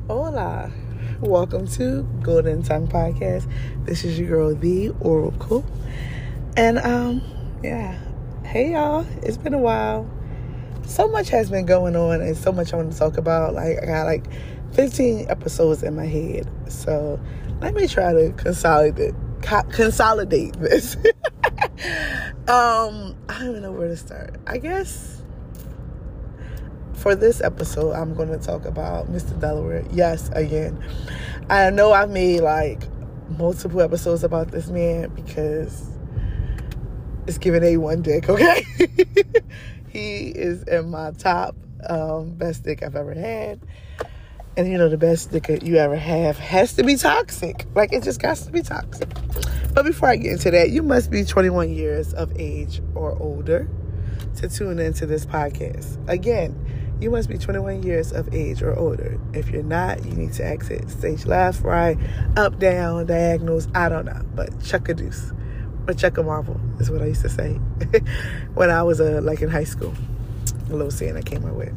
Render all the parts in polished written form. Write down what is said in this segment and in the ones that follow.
Hola. Welcome to Golden Tongue Podcast. This is your girl, The Oracle. And, Hey, y'all. It's been a while. So much has been going on and so much I want to talk about. I got 15 episodes in my head. So let me try to consolidate this. I don't even know where to start. I guess for this episode, I'm going to talk about Mr. Delaware. Yes, again. I know I've made multiple episodes about this man because it's giving A1 dick, okay? He is in my top best dick I've ever had. And the best dick you ever have has to be toxic. It just got to be toxic. But before I get into that, you must be 21 years of age or older to tune into this podcast. Again, you must be 21 years of age or older. If you're not, you need to exit stage left, right, up, down, diagonals. I don't know. But chuck a deuce. Or chuck a marble is what I used to say when I was in high school. A little saying I came up with.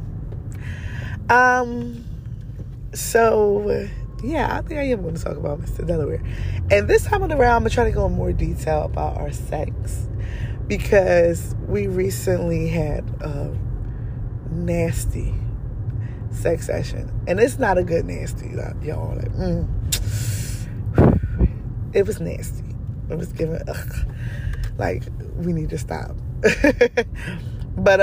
I think I am going to talk about Mr. Delaware. And this time around, I'm going to try to go in more detail about our sex. Because we recently had a nasty sex session. And it's not a good nasty, y'all. It was nasty. It was giving, we need to stop. But,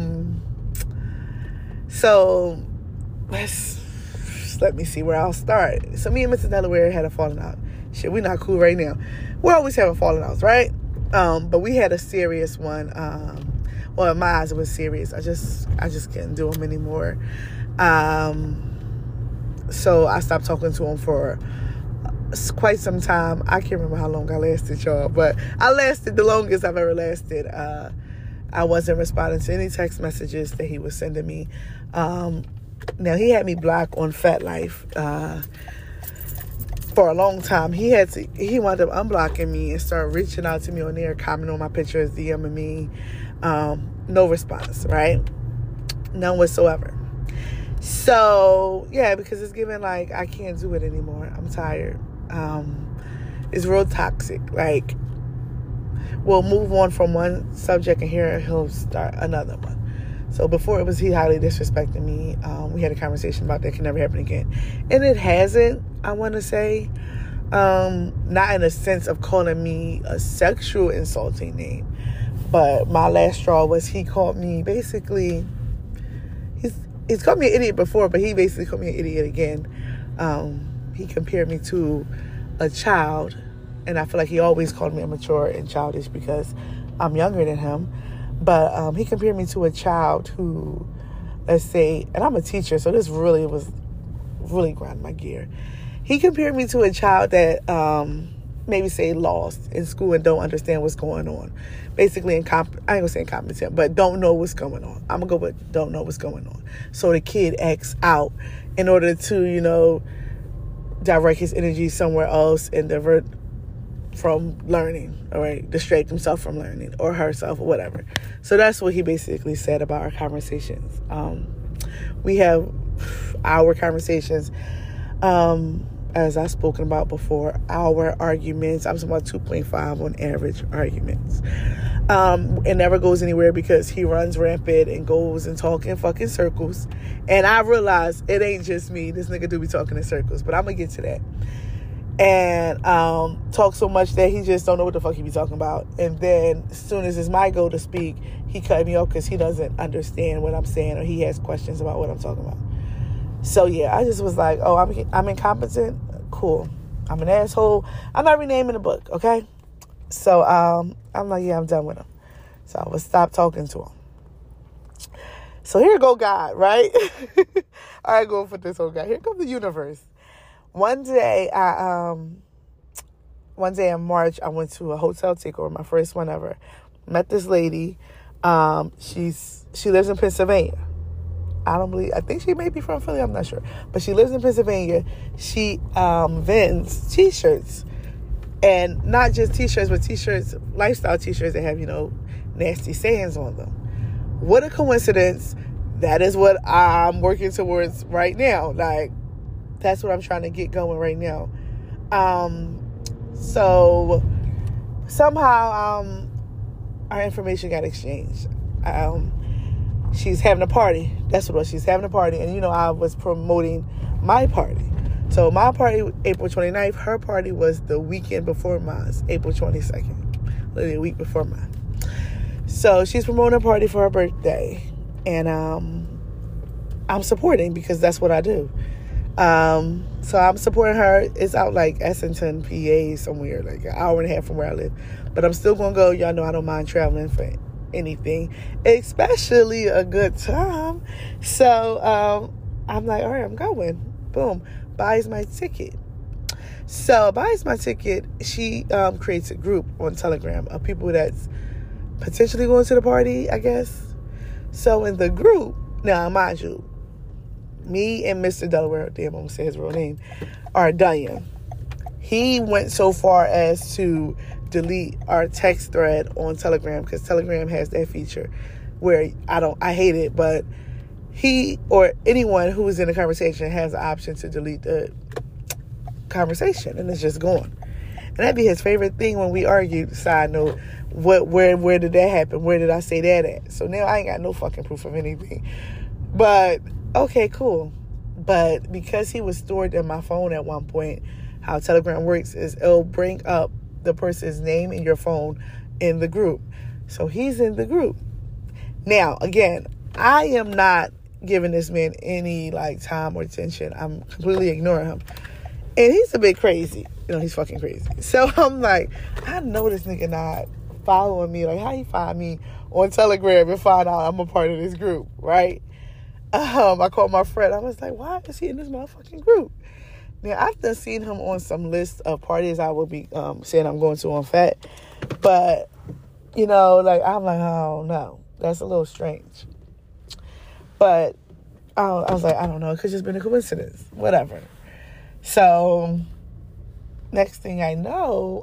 so let me see where I'll start. So me and Mr. Delaware had a falling out. Shit, we're not cool right now. We're always having falling outs, right? But we had a serious one. In my eyes, it was serious. I just couldn't do them anymore. So I stopped talking to him for quite some time. I can't remember how long I lasted, y'all, but I lasted the longest I've ever lasted. I wasn't responding to any text messages that he was sending me. Now, he had me blocked on FetLife for a long time. He wound up unblocking me and started reaching out to me on there, commenting on my pictures, DMing me. No response, right? None whatsoever. So, yeah, because it's giving I can't do it anymore. I'm tired. It's real toxic. We'll move on from one subject and here he'll start another one. So before it was he highly disrespecting me. We had a conversation about that can never happen again. And it hasn't, I want to say. Not in a sense of calling me a sexual insulting name. But my last straw was he called me basically, he's called me an idiot before, but he basically called me an idiot again. He compared me to a child. And I feel like he always called me immature and childish because I'm younger than him. But he compared me to a child who, let's say, and I'm a teacher, so this really grind my gear. He compared me to a child that maybe say lost in school and don't understand what's going on. Basically, I ain't gonna say incompetent, but don't know what's going on. I'm gonna go with don't know what's going on. So the kid acts out in order to, direct his energy somewhere else and divert from learning, all right, distract himself from learning or herself or whatever. So that's what he basically said about our conversations. We have our conversations, as I've spoken about before, our arguments. I'm talking about 2.5 on average arguments. It never goes anywhere because he runs rampant and goes and talk in fucking circles. And I realize it ain't just me. This nigga do be talking in circles, but I'm gonna get to that. And talk so much that he just don't know what the fuck he be talking about. And then as soon as it's my go to speak, he cut me off because he doesn't understand what I'm saying or he has questions about what I'm talking about. So yeah, I just was like, oh, I'm incompetent? Cool. I'm an asshole. I'm not renaming the book, okay? So I'm like, yeah, I'm done with him. So I would stop talking to him. So here go God, right? All right, go for this whole guy. Here comes the universe. One day in March, I went to a hotel takeover, my first one ever. Met this lady. She lives in Pennsylvania. I think she may be from Philly, I'm not sure. But she lives in Pennsylvania. She vends T-shirts. And not just T-shirts, but T-shirts, lifestyle T-shirts that have, nasty sayings on them. What a coincidence. That is what I'm working towards right now. That's what I'm trying to get going right now. So somehow our information got exchanged. She's having a party. That's what it was. She's having a party. And, I was promoting my party. So my party, April 29th. Her party was the weekend before mine, April 22nd. Literally a week before mine. So she's promoting a party for her birthday. And I'm supporting because that's what I do. So I'm supporting her. It's out like Essington, PA, somewhere, like an hour and a half from where I live. But I'm still going to go. Y'all know I don't mind traveling for anything, especially a good time. So I'm like, all right, I'm going. Boom. Buys my ticket. So buys my ticket. She creates a group on Telegram of people that's potentially going to the party, I guess. So in the group, now mind you, me and Mr. Delaware, damn, I'm going to say his real name, are done. He went so far as to delete our text thread on Telegram, because Telegram has that feature where I hate it, but he or anyone who is in a conversation has the option to delete the conversation, and it's just gone. And that'd be his favorite thing when we argue. Side note, where did that happen? Where did I say that at? So now I ain't got no fucking proof of anything. But okay, cool. But because he was stored in my phone at one point, how Telegram works is it'll bring up the person's name in your phone in the group. So he's in the group. Now, again, I am not giving this man any time or attention. I'm completely ignoring him. And he's a bit crazy. He's fucking crazy. So I'm like, I know this nigga not following me. Like, how he find me on Telegram and find out I'm a part of this group, right? I called my friend. I was like, why is he in this motherfucking group? Now, I've done seen him on some list of parties I will be saying I'm going to on FAT. But, I'm like, oh, no. That's a little strange. But I was like, I don't know. It could just been a coincidence. Whatever. So, next thing I know,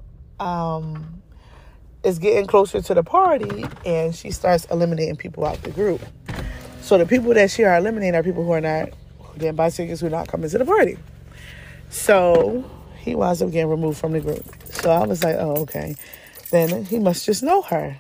it's getting closer to the party, and she starts eliminating people out the group. So the people that she are eliminating are people who didn't buy tickets, who are not coming to the party. So he winds up getting removed from the group. So I was like, oh, okay. Then he must just know her.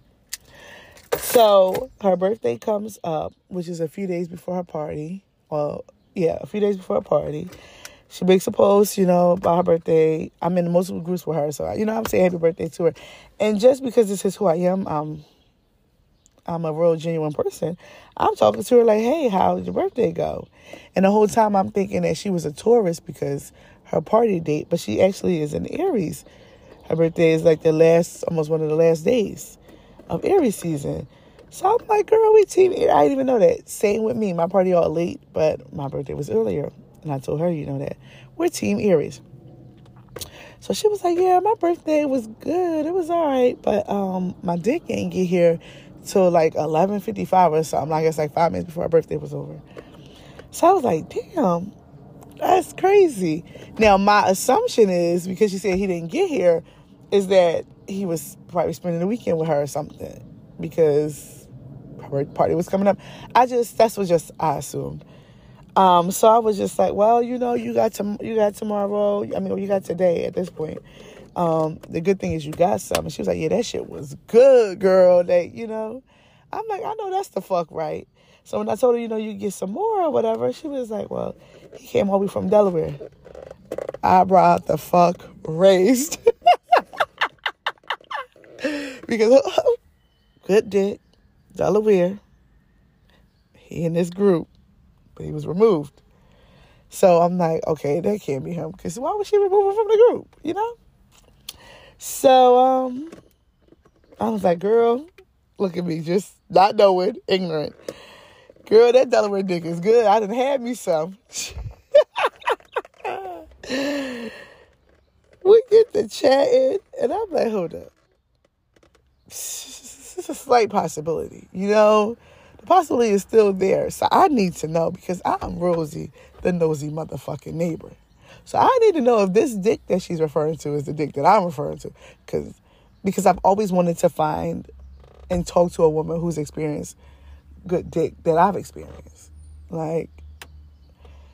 So her birthday comes up, which is a few days before her party. Well, yeah, a few days before her party. She makes a post, about her birthday. I'm in multiple groups with her. So, I'm saying happy birthday to her. And just because this is who I am, I'm a real genuine person. I'm talking to her like, hey, how did your birthday go? And the whole time I'm thinking that she was a Taurus because her party date, but she actually is an Aries. Her birthday is almost one of the last days of Aries season. So I'm like, girl, we team Aries. I didn't even know that. Same with me. My party all late, but my birthday was earlier. And I told her, that. We're team Aries. So she was like, yeah, my birthday was good. It was all right. But my dick ain't get here till 11:55 or something. I guess 5 minutes before her birthday was over. So I was like, damn, that's crazy. Now, my assumption is, because she said he didn't get here, is that he was probably spending the weekend with her or something, because her party was coming up. That's what I assumed. So I was just like, well, you got tomorrow. You got today at this point. The good thing is you got some. And she was like, yeah, that shit was good, girl. I'm like, I know that's the fuck right. So when I told her, you get some more or whatever, she was like, well, he came all the way from Delaware. Eyebrow the fuck raised. Because, good dick, Delaware, he in this group, but he was removed. So I'm like, okay, that can't be him, because why would she remove him from the group, So I was like, girl, look at me, just not knowing, ignorant. Girl, that Delaware dick is good. I done had me some. We get to chatting, and I'm like, hold up. It's a slight possibility, The possibility is still there. So I need to know, because I'm Rosie, the nosy motherfucking neighbor. So I need to know if this dick that she's referring to is the dick that I'm referring to. Because I've always wanted to find and talk to a woman who's experienced good dick that I've experienced.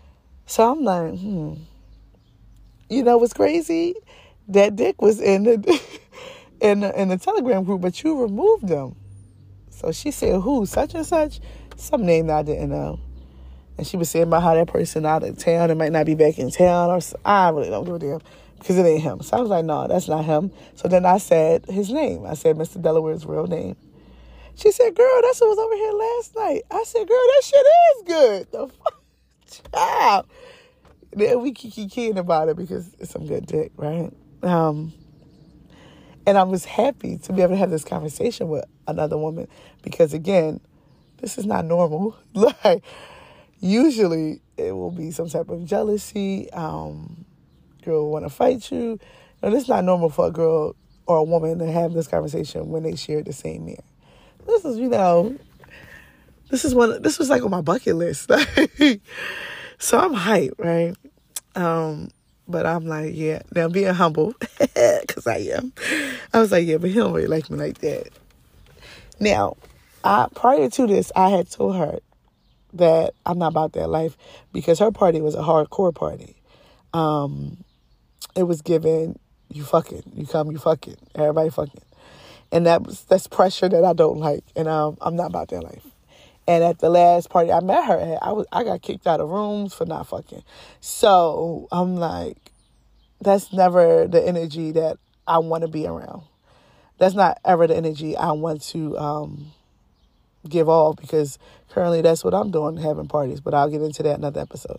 So I'm like, You know what's crazy? That dick was in the in the Telegram group, but you removed them. So she said, who? Such and such? Some name that I didn't know. And she was saying about how that person out of town and might not be back in town, or I really don't give a damn because it ain't him. So I was like, no, that's not him. So then I said his name. I said Mr. Delaware's real name. She said, girl, that's what was over here last night. I said, girl, that shit is good. The fuck? Child. Then we keep kidding about it because it's some good dick, right? And I was happy to be able to have this conversation with another woman because, again, this is not normal. Like, usually it will be some type of jealousy. Girl will want to fight you. And it's not normal for a girl or a woman to have this conversation when they share the same man. This is, this was like on my bucket list. So I'm hyped, right? But I'm like, yeah, now being humble, because I am. I was like, yeah, but he don't really like me like that. Now, prior to this, I had told her that I'm not about that life because her party was a hardcore party. It was given, you fucking, you come, you fucking, everybody fucking. And that's pressure that I don't like. And I'm not about that life. And at the last party I met her at, I got kicked out of rooms for not fucking. So I'm like, that's never the energy that I want to be around. That's not ever the energy I want to give off because currently that's what I'm doing, having parties. But I'll get into that in another episode.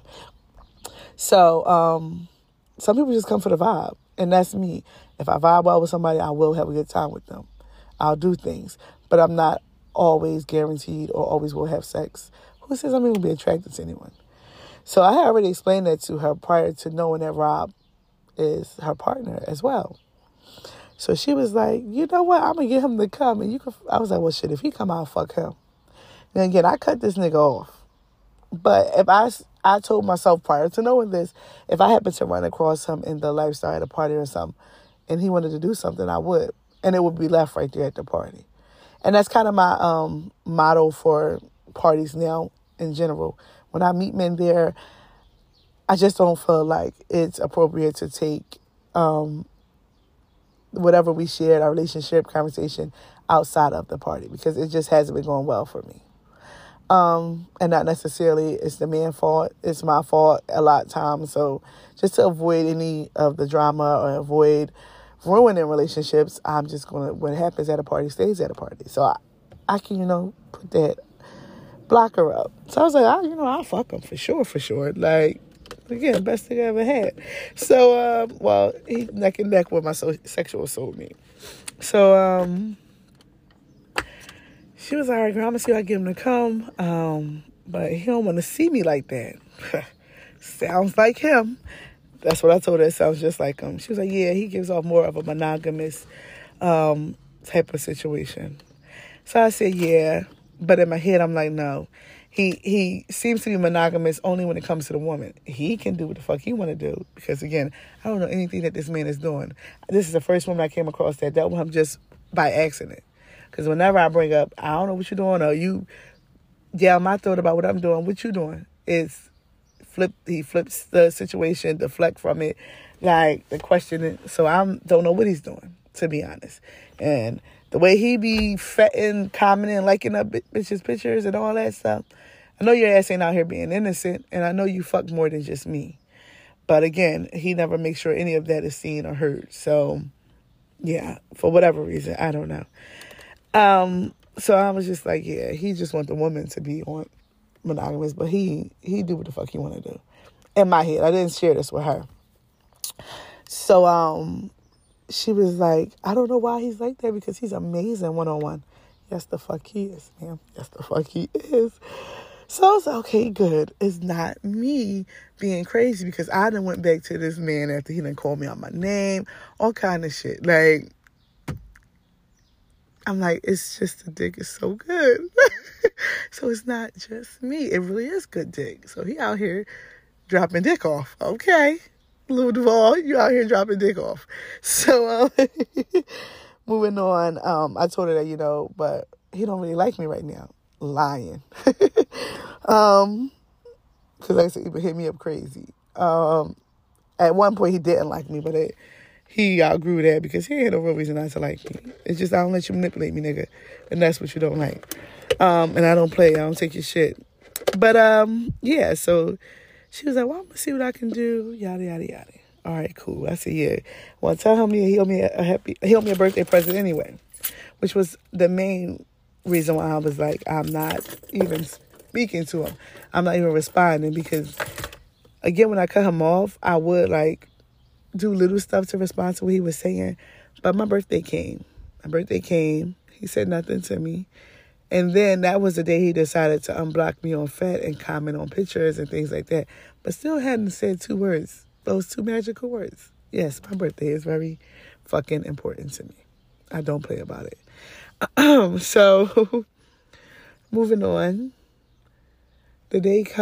So some people just come for the vibe. And that's me. If I vibe well with somebody, I will have a good time with them. I'll do things. But I'm not always guaranteed or always will have sex. Who says I'm even be attracted to anyone? So I had already explained that to her prior to knowing that Rob is her partner as well. So she was like, you know what? I'm going to get him to come. And I was like, well, shit, if he come out, fuck him. Then again, I cut this nigga off. But if I told myself prior to knowing this, if I happened to run across him in the lifestyle at a party or something, and he wanted to do something, I would. And it would be left right there at the party. And that's kind of my motto for parties now in general. When I meet men there, I just don't feel like it's appropriate to take whatever we shared, our relationship, conversation, outside of the party because it just hasn't been going well for me. And not necessarily it's the man's fault. It's my fault a lot of times. So just to avoid any of the drama or avoid ruining relationships, I'm just going to, what happens at a party stays at a party. So I can, put that blocker up. So I was like, I'll fuck him for sure. Like, again, best thing I ever had. So, he neck and neck with my sexual soulmate. So, she was like, all right, girl, I'm going to see if I can get him to come. But he don't want to see me like that. Sounds like him. That's what I told her. It sounds just like him. She was like, yeah, he gives off more of a monogamous type of situation. So I said, yeah. But in my head, I'm like, no. He seems to be monogamous only when it comes to the woman. He can do what the fuck he want to do. Because, again, I don't know anything that this man is doing. This is the first woman I came across that dealt with him just by accident. Because whenever I bring up, I don't know what you're doing, or you down my throat about what I'm doing, what you doing? He flips the situation, deflect from it, like the question. So I don't know what he's doing, to be honest. And the way he be fetting, commenting, liking up bitches' pictures and all that stuff, I know your ass ain't out here being innocent, and I know you fuck more than just me. But again, he never makes sure any of that is seen or heard. So, yeah, for whatever reason, I don't know. So I was just like, yeah, he just want the woman to be on monogamous, but he do what the fuck he want to do. In my head, I didn't share this with her. So she was like, I don't know why he's like that because he's amazing one-on-one. Yes, the fuck he is, ma'am. Yes, the fuck he is. So I was like, okay, good. It's not me being crazy because I done went back to this man after he done called me out my name, all kind of shit. Like, I'm like, it's just the dick is so good. So it's not just me. It really is good dick. So he out here dropping dick off. Okay. Lil Duval, you out here dropping dick off. So moving on. I told her that, but he don't really like me right now. Lying. because like I said, he hit me up crazy. At one point, he didn't like me, but he outgrew that because he had no real reason not to like me. It's just I don't let you manipulate me, nigga, and that's what you don't like. And I don't play. I don't take your shit. But yeah. So she was like, "Well, I'm gonna see what I can do." Yada yada yada. All right, cool. I said, "Yeah." Well, tell him he owe me a birthday present anyway, which was the main reason why I was like, I'm not even speaking to him. I'm not even responding because, again, when I cut him off, I would like do little stuff to respond to what he was saying. But my birthday came. He said nothing to me. And then that was the day he decided to unblock me on Fat and comment on pictures and things like that. But still hadn't said 2 words. Those 2 magical words. Yes, my birthday is very fucking important to me. I don't play about it. So, moving on. The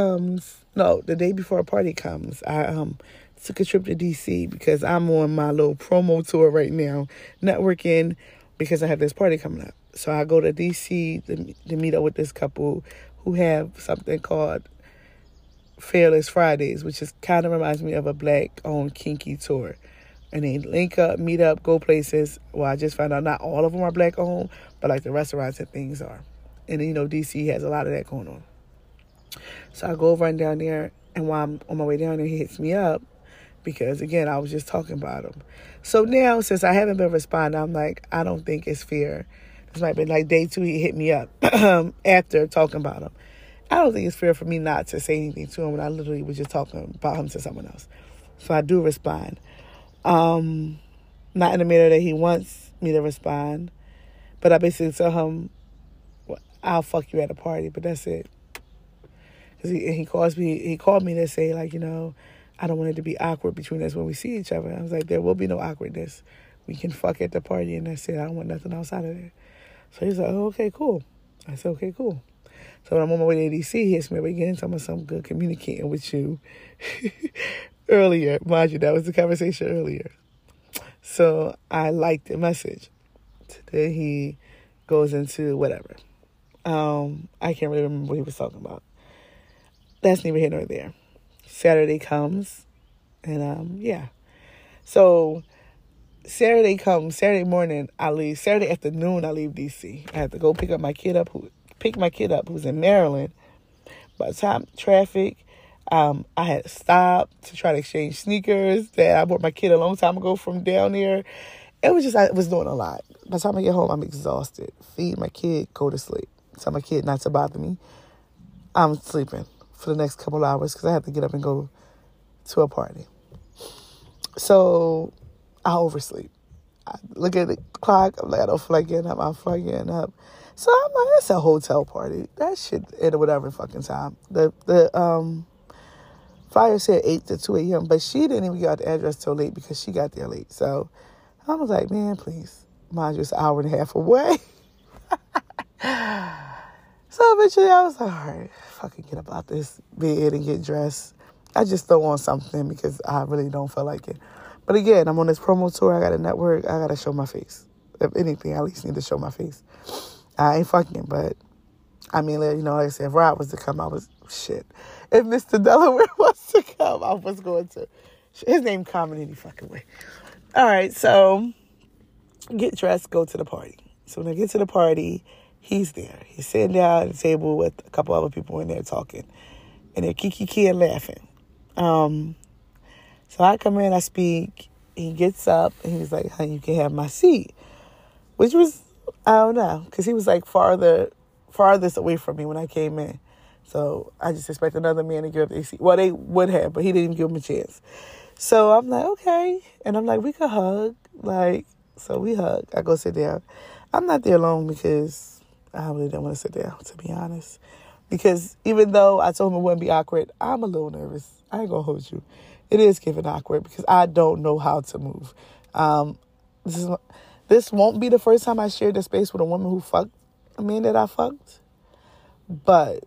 day before a party comes, I took a trip to D.C. because I'm on my little promo tour right now, networking because I have this party coming up. So I go to D.C. to meet up with this couple who have something called Fearless Fridays, which is kind of reminds me of a black-owned kinky tour. And they link up, meet up, go places. Well, I just found out not all of them are black-owned, but like the restaurants and things are. And, you know, D.C. has a lot of that going on. So I go run down there, and while I'm on my way down there, he hits me up because, again, I was just talking about him. So now, since I haven't been responding, I'm like, I don't think it's fair. This might be like day 2, he hit me up after talking about him. I don't think it's fair for me not to say anything to him when I literally was just talking about him to someone else. So I do respond. Not in the manner that he wants me to respond, but I basically tell him, well, I'll fuck you at a party, but that's it. Because he called me to say, like, you know, I don't want it to be awkward between us when we see each other. I was like, there will be no awkwardness. We can fuck at the party, and that's it. I don't want nothing outside of there. So he's like, oh, okay, cool. I said, okay, cool. So when I'm on my way to D.C., he hits me up again, talking about something good communicating with you earlier. Mind you, that was the conversation earlier. So I liked the message. Today he goes into whatever. I can't really remember what he was talking about. That's neither here nor there. Saturday comes, and yeah. So Saturday morning, I leave. Saturday afternoon, I leave D.C. I have to go pick my kid up who's in Maryland. By the time traffic, I had stopped to try to exchange sneakers that I bought my kid a long time ago from down there. It was just, I was doing a lot. By the time I get home, I'm exhausted. Feed my kid, go to sleep. Tell my kid not to bother me. I'm sleeping for the next couple hours because I have to get up and go to a party. So I oversleep. I look at the clock. I'm like, I don't feel like getting up. I feel like getting up. So I'm like, it's a hotel party. That shit at whatever fucking time. The flyer said 8 to 2 a.m., but she didn't even get the address till late because she got there late. So I was like, man, please. Mind you, it's an hour and a half away. So eventually I was like, all right, fucking get up out this bed and get dressed. I just throw on something because I really don't feel like it. But again, I'm on this promo tour. I got a network. I got to show my face. If anything, I at least need to show my face. I ain't fucking, but I mean, you know, like I said, if Rob was to come, I was, shit. If Mr. Delaware was to come, I was going to. His name common any fucking way. All right, so get dressed, go to the party. So when I get to the party, he's there. He's sitting down at the table with a couple other people in there talking. And they're kiki and laughing. So I come in, I speak. He gets up, and he's like, honey, you can have my seat. Which was, I don't know, because he was like farthest away from me when I came in. So I just expect another man to give up their seat. Well, they would have, but he didn't even give him a chance. So I'm like, okay. And I'm like, we could hug. Like, so we hug. I go sit down. I'm not there long because I really don't want to sit down, to be honest. Because even though I told him it wouldn't be awkward, I'm a little nervous. I ain't going to hold you. It is giving awkward because I don't know how to move. This won't be the first time I shared the space with a woman who fucked a man that I fucked. But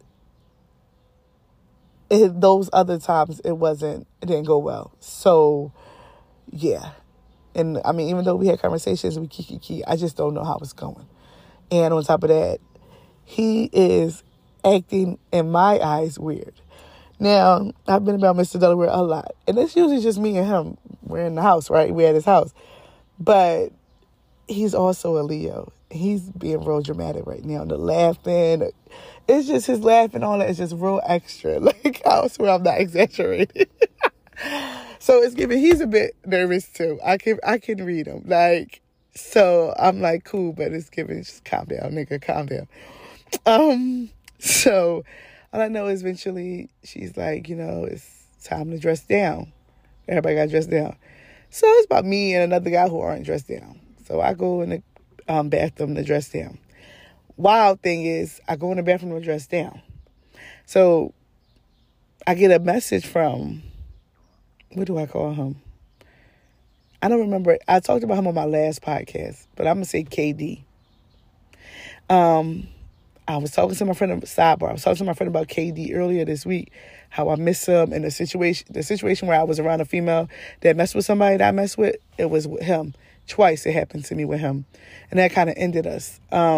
those other times, it didn't go well. So, yeah. And, I mean, even though we had conversations, we kiki, I just don't know how it's going. And on top of that, he is acting, in my eyes, weird. Now, I've been about Mr. Delaware a lot. And it's usually just me and him. We're in the house, right? We're at his house. But he's also a Leo. He's being real dramatic right now. The laughing. It's just his laughing, all that is just real extra. Like, I swear I'm not exaggerating. So it's giving, he's a bit nervous too. I can read him. Like, so I'm like, cool, but it's giving, just calm down, nigga, calm down. So all I know is eventually she's like, it's time to dress down. Everybody got dressed down. So it's about me and another guy who aren't dressed down. So I go in the bathroom to dress down. Wild thing is, I go in the bathroom to dress down. So I get a message from, what do I call him? I don't remember. I talked about him on my last podcast, but I'm going to say KD. I was talking to my friend, sidebar, I was talking to my friend about KD earlier this week, how I miss him, and the situation where I was around a female that messed with somebody that I messed with, it was with him. Twice it happened to me with him. And that kind of ended us.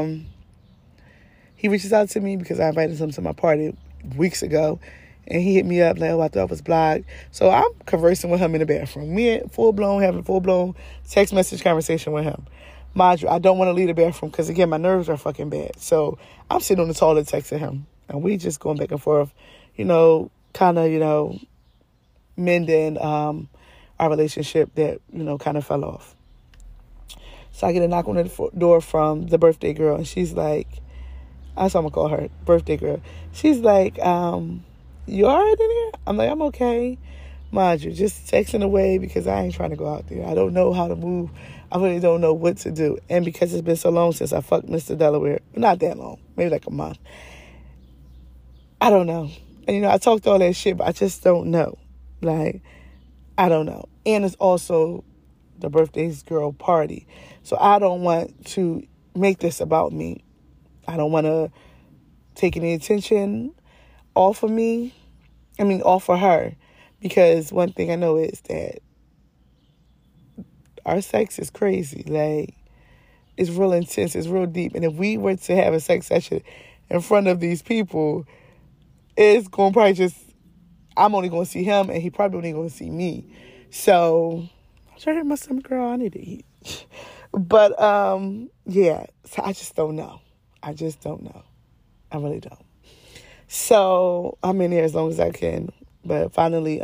He reaches out to me because I invited him to my party weeks ago. And he hit me up like, I thought I was blocked. So I'm conversing with him in the bathroom. Me having full-blown text message conversation with him. Mind you, I don't want to leave the bathroom because, again, my nerves are fucking bad. So I'm sitting on the toilet texting him. And we just going back and forth, kind of, mending our relationship that, kind of fell off. So I get a knock on the door from the birthday girl. And she's like, that's what I'm going to call her, birthday girl. She's like, you all right in here? I'm like, I'm okay. Mind you, just texting away because I ain't trying to go out there. I don't know how to move. I really don't know what to do. And because it's been so long since I fucked Mr. Delaware, not that long, maybe like a month, I don't know. And, I talked all that shit, but I just don't know. Like, I don't know. And it's also the birthday's girl party. So I don't want to make this about me. I don't want to take any attention off of me. Off of her. Because one thing I know is that our sex is crazy. Like, it's real intense. It's real deep. And if we were to have a sex session in front of these people, it's going to probably just, I'm only going to see him and he probably only going to see me. So, I'm trying to hit my stomach, girl. I need to eat. But, yeah. So I just don't know. I really don't. So I'm in there as long as I can. But finally,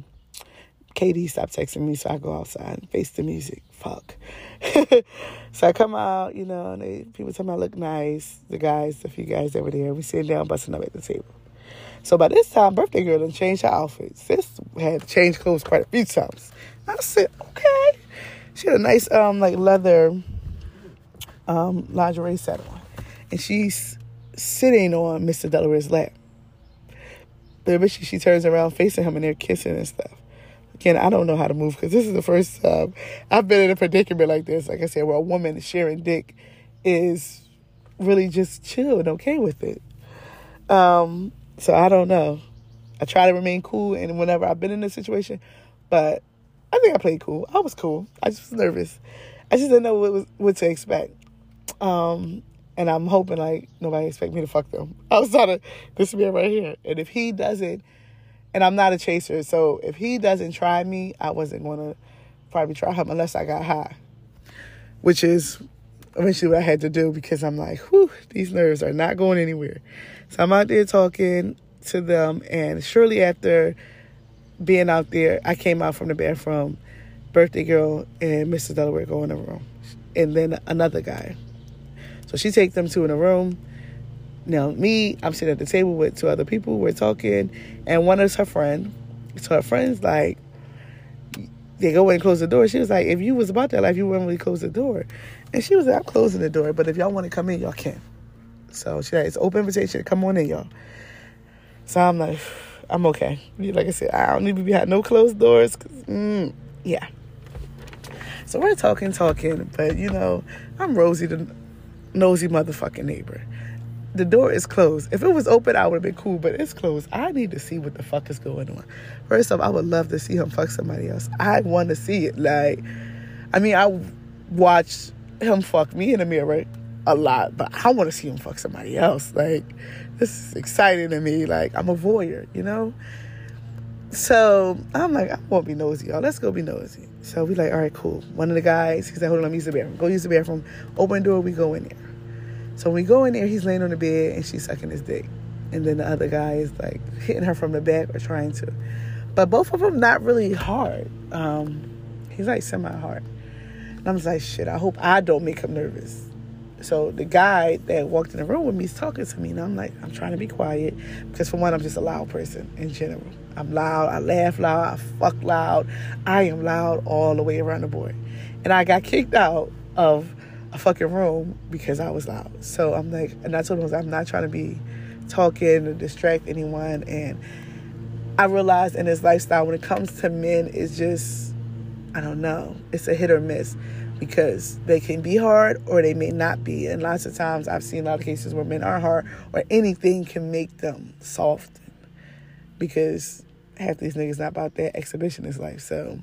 KD stopped texting me, so I go outside and face the music. Fuck. So I come out, and people tell me I look nice. A few guys over there. We sitting down, busting up at the table. So by this time, birthday girl done changed her outfit. Sis had changed clothes quite a few times. I said, okay. She had a nice, leather lingerie set on. And she's sitting on Mr. Delaware's lap. But eventually she turns around facing him and they're kissing and stuff. Again, I don't know how to move because this is the first time I've been in a predicament like this. Like I said, where a woman sharing dick is really just chill and okay with it. So I don't know. I try to remain cool and whenever I've been in this situation, but I think I played cool. I was cool. I just was nervous. I just didn't know what to expect. And I'm hoping, nobody expect me to fuck them. I was trying this man right here. And if he doesn't, and I'm not a chaser, so if he doesn't try me, I wasn't going to probably try him unless I got high. Which is eventually what I had to do because I'm like, whew, these nerves are not going anywhere. So I'm out there talking to them, and shortly after being out there, I came out from the bathroom, birthday girl and Mr. Delaware go in the room. And then another guy. So she takes them two in a room. Now, I'm sitting at the table with two other people. We're talking. And one is her friend. So her friend's like, they go in and close the door. She was like, if you was about that life, you wouldn't really close the door. And she was like, I'm closing the door. But if y'all want to come in, y'all can. So she's like, it's open invitation. Come on in, y'all. So I'm like, I'm okay. Like I said, I don't need to be behind no closed doors. Yeah. So we're talking. But, I'm Rosie, the nosy motherfucking neighbor. The door is closed. If it was open, I would have been cool, but it's closed. I need to see what the fuck is going on. First off, I would love to see him fuck somebody else. I want to see it. I watched him fuck me in the mirror a lot, but I want to see him fuck somebody else. This is exciting to me. I'm a voyeur, So I'm like, I won't be nosy, y'all. Let's go be nosy. So we like, all right, cool. One of the guys, he said, hold on, let me use the bathroom. Go use the bathroom. Open the door, we go in there. So when we go in there, he's laying on the bed and she's sucking his dick. And then the other guy is like hitting her from the back or trying to. But both of them not really hard. He's like semi-hard. And I'm just like, shit, I hope I don't make him nervous. So the guy that walked in the room with me is talking to me. And I'm like, I'm trying to be quiet. Because for one, I'm just a loud person in general. I'm loud. I laugh loud. I fuck loud. I am loud all the way around the board. And I got kicked out of a fucking room because I was loud. So I'm like, and I told him, I'm not trying to be talking or distract anyone. And I realized in this lifestyle, when it comes to men, it's just, I don't know, it's a hit or miss. Because they can be hard or they may not be. And lots of times I've seen a lot of cases where men are hard or anything can make them soft. Because half these niggas not about that exhibitionist life. So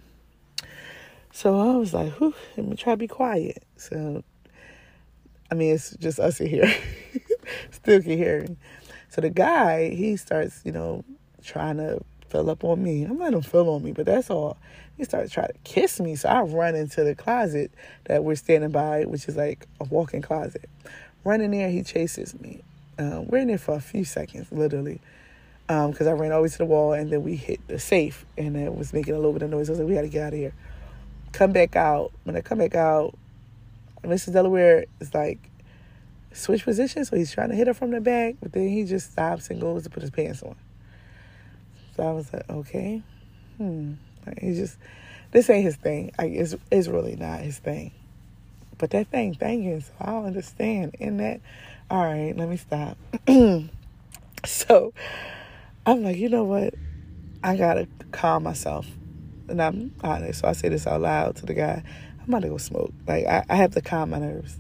I was like, whew, let me try to be quiet. So, I mean, it's just us in here. Still can hear me. So the guy, he starts, trying to fill up on me. I'm letting him fill on me, but that's all. He started trying to kiss me. So I run into the closet that we're standing by, which is like a walk-in closet. Run in there, he chases me. We're in there for a few seconds, literally. Because I ran over to the wall and then we hit the safe and it was making a little bit of noise. I was like, we got to get out of here. Come back out. When I come back out, Mr. Delaware is like, switch positions. So he's trying to hit her from the back, but then he just stops and goes to put his pants on. So I was like, okay. He's just, this ain't his thing. It's really not his thing. But that thing is, so I don't understand. In that, all right, let me stop. So I'm like, you know what? I got to calm myself. And I'm honest. So I say this out loud to the guy. I'm about to go smoke. Like, I have to calm my nerves.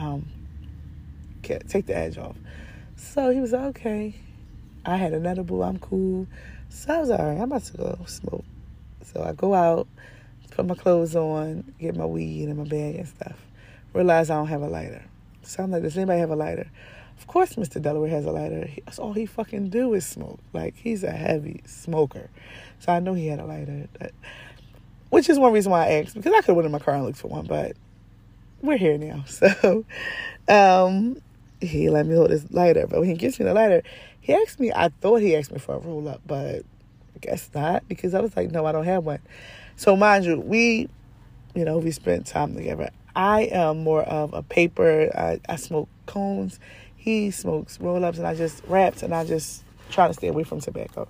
Take the edge off. So he was like, okay. I had an edible. I'm cool. So I was like, all right, I'm about to go smoke. So I go out, put my clothes on, get my weed in my bag and stuff. Realize I don't have a lighter. So I'm like, does anybody have a lighter? Of course Mr. Delaware has a lighter. That's all he fucking do is smoke. Like, he's a heavy smoker. So I know he had a lighter. Which is one reason why I asked. Because I could have went in my car and looked for one. But we're here now. So he let me hold his lighter. But when he gives me the lighter, I thought he asked me for a roll up. But I guess not. Because I was like, no, I don't have one. So mind you, we spent time together. I am more of a paper. I smoke cones. He smokes roll-ups and I just wraps and I just try to stay away from tobacco.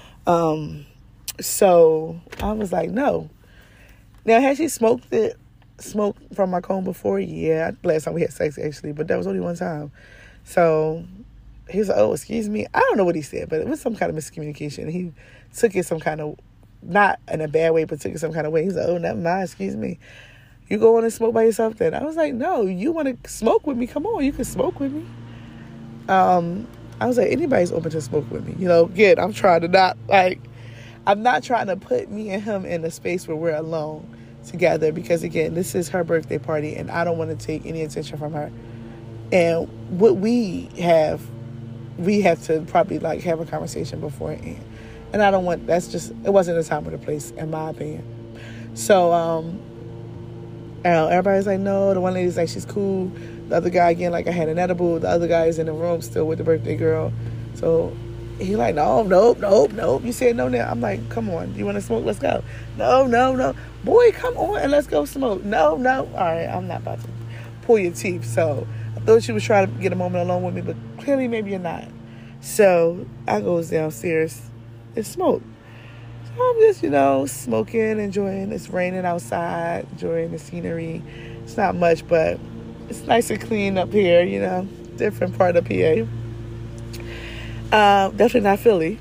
So I was like, no. Now, had she smoked from my cone before? Yeah. Last time we had sex, actually, but that was only one time. So he was like, oh, excuse me. I don't know what he said, but it was some kind of miscommunication. He took it some kind of, not in a bad way, but took it some kind of way. He was like, oh, never mind, excuse me. You go on and smoke by yourself then? I was like, no, you want to smoke with me? Come on, you can smoke with me. I was like, anybody's open to smoke with me. Again, I'm not trying to put me and him in a space where we're alone together because, again, this is her birthday party and I don't want to take any attention from her. And what we have to probably have a conversation beforehand. And I don't want, it wasn't the time or the place, in my opinion. So, everybody's like, no. The one lady's like, she's cool. The other guy, again, I had an edible. The other guy is in the room still with the birthday girl. So he like, no, nope. You said no now. I'm like, come on. You want to smoke? Let's go. No. Boy, come on and let's go smoke. No. All right, I'm not about to pull your teeth. So I thought she was trying to get a moment alone with me, but clearly maybe you're not. So I goes downstairs and smoke. I'm just, smoking, enjoying. It's raining outside, enjoying the scenery. It's not much, but it's nice and clean up here, different part of PA. Definitely not Philly.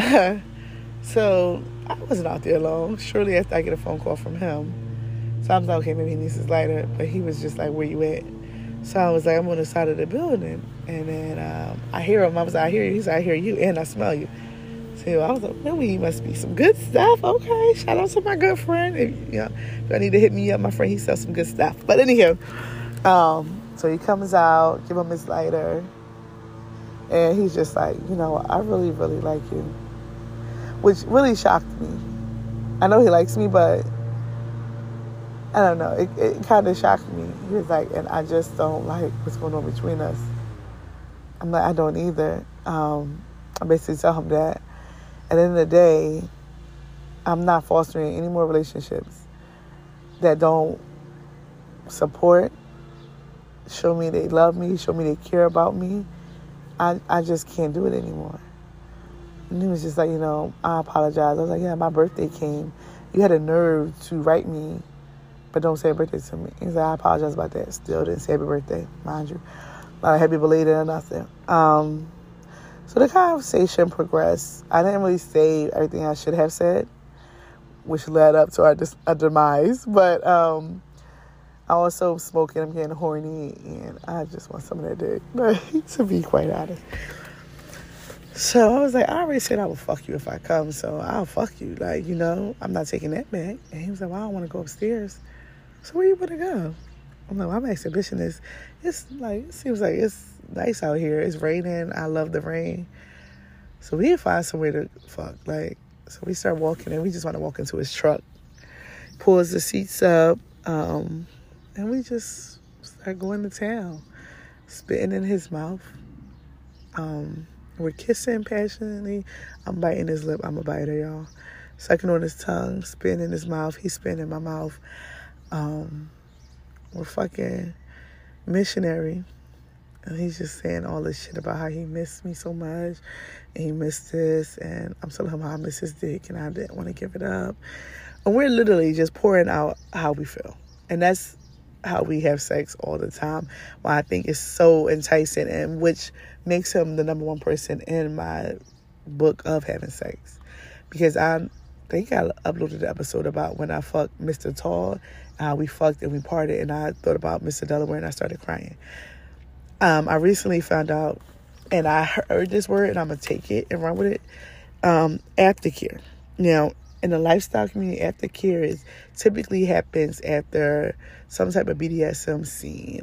So I wasn't out there alone. Shortly after I get a phone call from him. So I was like, okay, maybe he needs his lighter. But he was just like, where you at? So I was like, I'm on the side of the building. And then I hear him. I was like, I hear you. He's like, I hear you and I smell you. So I was like, well, he must be some good stuff. Okay, shout out to my good friend. If I need to hit me up, my friend, he sells some good stuff. But anyhow, so he comes out, give him his lighter. And he's just like, I really, really like you. which really shocked me. I know he likes me, but I don't know. It kind of shocked me. He was like, and I just don't like what's going on between us. I'm like, I don't either. I basically tell him that at the end of the day, I'm not fostering any more relationships that don't support, show me they love me, show me they care about me. I just can't do it anymore. And he was just like, I apologize. I was like, yeah, my birthday came. You had a nerve to write me, but don't say birthday to me. He's like, I apologize about that. Still didn't say happy birthday, mind you. Happy belated or nothing. So the conversation progressed. I didn't really say everything I should have said, which led up to our demise. But I also smoking. I'm getting horny, and I just want some of that dick, to be quite honest. So I was like, I already said I would fuck you if I come, so I'll fuck you. I'm not taking that back. And he was like, well, I don't want to go upstairs. So where you want to go? I'm like, well, I'm an exhibitionist. It's like, it seems like it's nice out here. It's raining. I love the rain. So we find somewhere to fuck. So we start walking, and we just want to walk into his truck. Pulls the seats up, and we just start going to town, spitting in his mouth. We're kissing passionately. I'm biting his lip. I'm a biter, y'all. Sucking on his tongue, spitting in his mouth. He's spitting in my mouth. We're fucking missionary. And he's just saying all this shit about how he missed me so much. And he missed this. And I'm telling him how I miss his dick. And I didn't want to give it up. And we're literally just pouring out how we feel. And that's how we have sex all the time. Why I think it's so enticing, and which makes him the number one person in my book of having sex. Because I think I uploaded the episode about when I fucked Mr. Tall, we fucked and we parted, and I thought about Mr. Delaware and I started crying. I recently found out, and I heard this word, and I'm going to take it and run with it, aftercare. Now, in the lifestyle community, aftercare typically happens after some type of BDSM scene.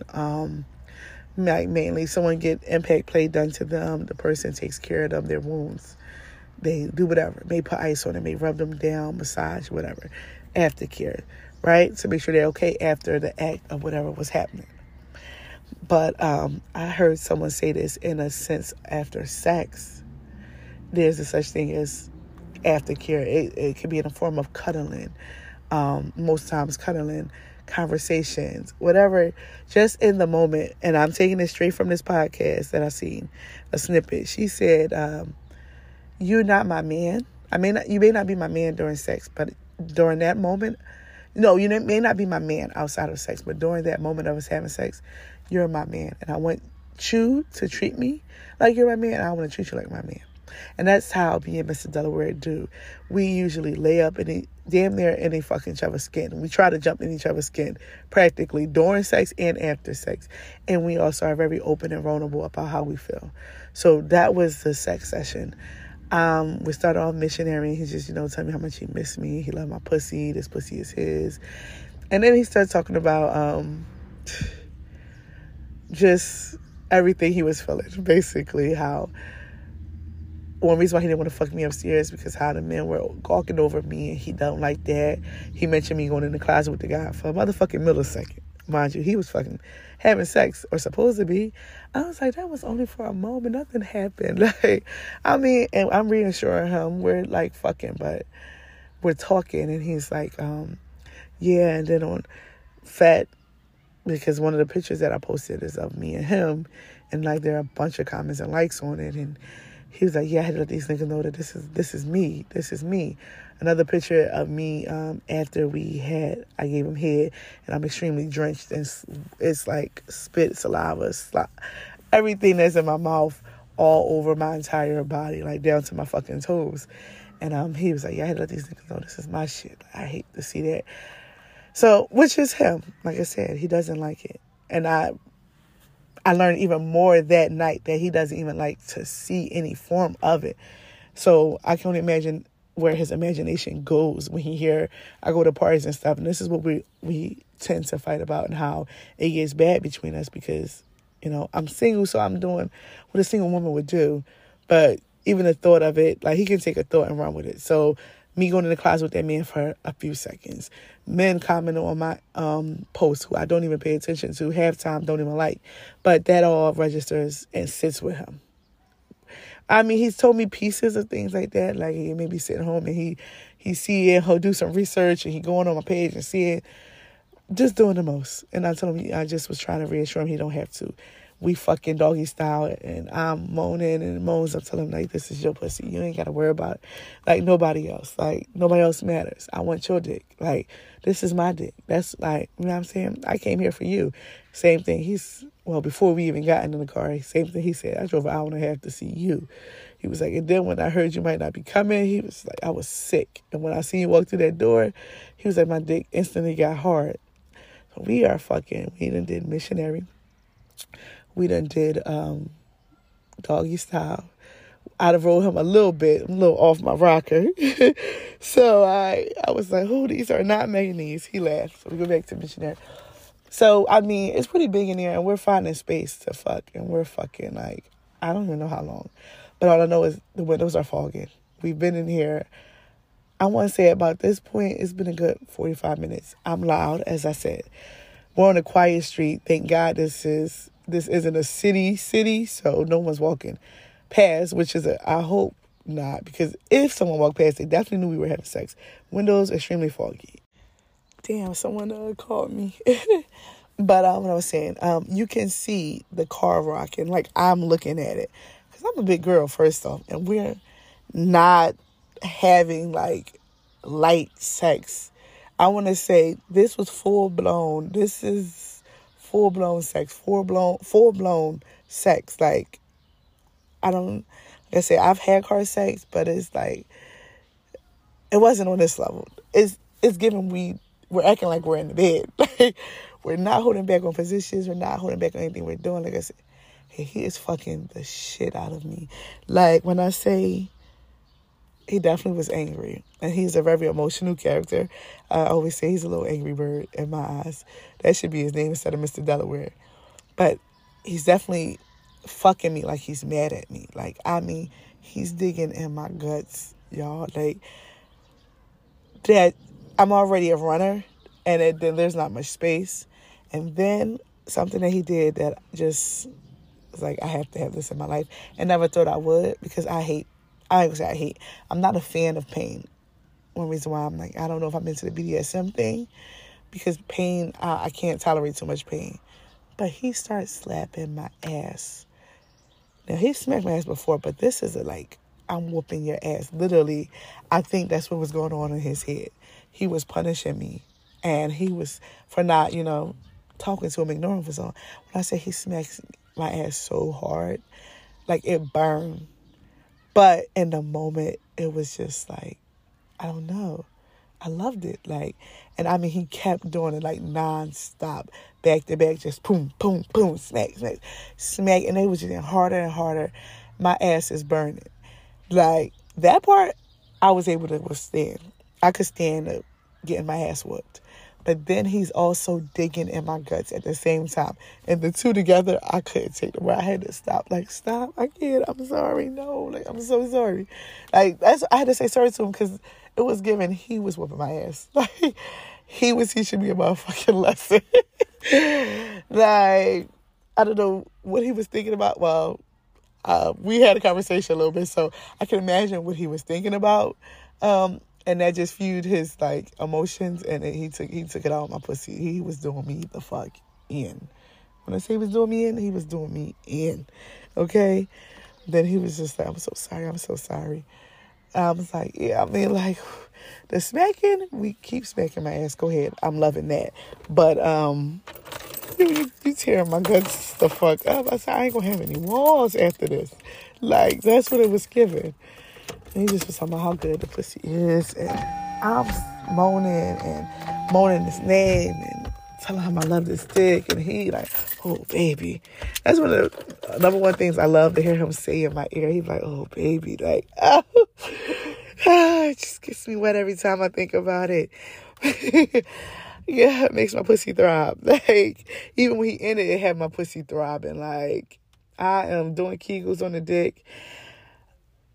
Mainly someone get impact play done to them. The person takes care of them, their wounds. They do whatever. May put ice on it, may rub them down, massage, whatever. Aftercare, right? To make sure they're okay after the act of whatever was happening. But I heard someone say this in a sense after sex. There's a such thing as aftercare. It can be in a form of cuddling. Most times cuddling, conversations, whatever, just in the moment. And I'm taking it straight from this podcast that I seen, a snippet. She said, you're not my man. You may not be my man during sex, but during that moment, no, you may not be my man outside of sex, but during that moment of us having sex, you're my man. And I want you to treat me like you're my man. And I want to treat you like my man. And that's how me and Mr. Delaware do. We usually lay up damn near in fucking each other's skin. We try to jump in each other's skin practically during sex and after sex. And we also are very open and vulnerable about how we feel. So that was the sex session. We started off missionary. He just, tell me how much he missed me. He loved my pussy. This pussy is his. And then he started talking about just everything he was feeling. Basically, how one reason why he didn't want to fuck me upstairs because how the men were gawking over me, and he don't like that. He mentioned me going in the closet with the guy for a motherfucking millisecond. Mind you, he was fucking having sex, or supposed to be. I was like, that was only for a moment. Nothing happened. And I'm reassuring him we're like fucking, but we're talking, and he's like, yeah. And then on Fat, because one of the pictures that I posted is of me and him, and there are a bunch of comments and likes on it, and he was like, yeah, I had to let these niggas know that this is me. This is me. Another picture of me after I gave him head, and I'm extremely drenched, and it's like spit, saliva, everything that's in my mouth all over my entire body, down to my fucking toes. And he was like, yeah, I had to let these niggas know this is my shit. I hate to see that. So, which is him. Like I said, he doesn't like it. And I learned even more that night that he doesn't even like to see any form of it. So I can only imagine where his imagination goes when he hear I go to parties and stuff. And this is what we tend to fight about, and how it gets bad between us because, I'm single, so I'm doing what a single woman would do. But even the thought of it, like he can take a thought and run with it. So me going in the closet with that man for a few seconds, men commenting on my posts who I don't even pay attention to, half time don't even like, but that all registers and sits with him. I mean, he's told me pieces of things like that. Like he may be sitting home and he see it, he'll do some research and he going on my page and see it, just doing the most. And I told him, I just was trying to reassure him he don't have to. We fucking doggy style and I'm moaning and moans. I'm telling him, like, this is your pussy. You ain't got to worry about it. Like, nobody else. Like, nobody else matters. I want your dick. Like, this is my dick. That's like, you know what I'm saying? I came here for you. Same thing. Before we even got into the car, same thing he said. I drove an hour and a half to see you. He was like, and then when I heard you might not be coming, he was like, I was sick. And when I seen you walk through that door, he was like, my dick instantly got hard. So we are fucking, we done did missionary. We done did doggy style. I'd have rolled him a little bit, a little off my rocker. So I was like, oh, these are not mayonnaise. He laughed. So we go back to missionary. So, I mean, it's pretty big in here, and we're finding space to fuck, and we're fucking, like, I don't even know how long. But all I know is the windows are fogging. We've been in here, I want to say about this point, it's been a good 45 minutes. I'm loud, as I said. We're on a quiet street. Thank God this isn't a city, so no one's walking past, which is I hope not, because if someone walked past, they definitely knew we were having sex. Windows extremely foggy. Damn, someone called me. But what I was saying, you can see the car rocking, like I'm looking at it, because I'm a big girl, first off, and we're not having like light sex. I want to say this was full blown. This is full blown sex, full blown sex. Like, like I say, I've had car sex, but it's like, it wasn't on this level. It's given we're acting like we're in the bed. Like, we're not holding back on positions. We're not holding back on anything we're doing. Like I said, he is fucking the shit out of me. Like, when I say he definitely was angry. And he's a very emotional character. I always say he's a little angry bird in my eyes. That should be his name instead of Mr. Delaware. But he's definitely fucking me like he's mad at me. Like, I mean, he's digging in my guts, y'all. Like, that I'm already a runner, and then there's not much space. And then something that he did that just was like, I have to have this in my life. And never thought I would, because I'm not a fan of pain. One reason why I'm like, I don't know if I'm into the BDSM thing, because pain, I can't tolerate too much pain. But he starts slapping my ass. Now, he smacked my ass before, but this is like, I'm whooping your ass. Literally, I think that's what was going on in his head. He was punishing me, and he was for not, talking to him, ignoring him for so long. When I say he smacks my ass so hard, like it burned. But in the moment, it was just like, I don't know. I loved it. Like, and I mean, he kept doing it like nonstop, back to back, just boom, boom, boom, smack, smack, smack. And it was just getting harder and harder. My ass is burning. Like, that part, I was able to withstand. I could stand getting my ass whooped. But then he's also digging in my guts at the same time. And the two together, I couldn't take them. I had to stop. Like, stop. I can't. I'm sorry. No. Like, I'm so sorry. Like, I had to say sorry to him, because it was given he was whooping my ass. Like, he was teaching me a motherfucking lesson. Like, I don't know what he was thinking about. Well, we had a conversation a little bit, so I can imagine what he was thinking about. And that just fueled his, like, emotions, and he took it out on my pussy. He was doing me the fuck in. When I say he was doing me in, he was doing me in. Okay? Then he was just like, I'm so sorry. I was like, yeah, I mean, like, the smacking, we keep smacking my ass. Go ahead. I'm loving that. But, you tearing my guts the fuck up. I said, I ain't gonna have any walls after this. Like, that's what it was given. And he just was talking about how good the pussy is. And I'm moaning his name and telling him I love this dick. And he like, oh, baby. That's one of the number one things I love to hear him say in my ear. He's like, oh, baby. Like, oh. It just gets me wet every time I think about it. Yeah, it makes my pussy throb. Like, even when he ended, it had my pussy throbbing. Like, I am doing Kegels on the dick.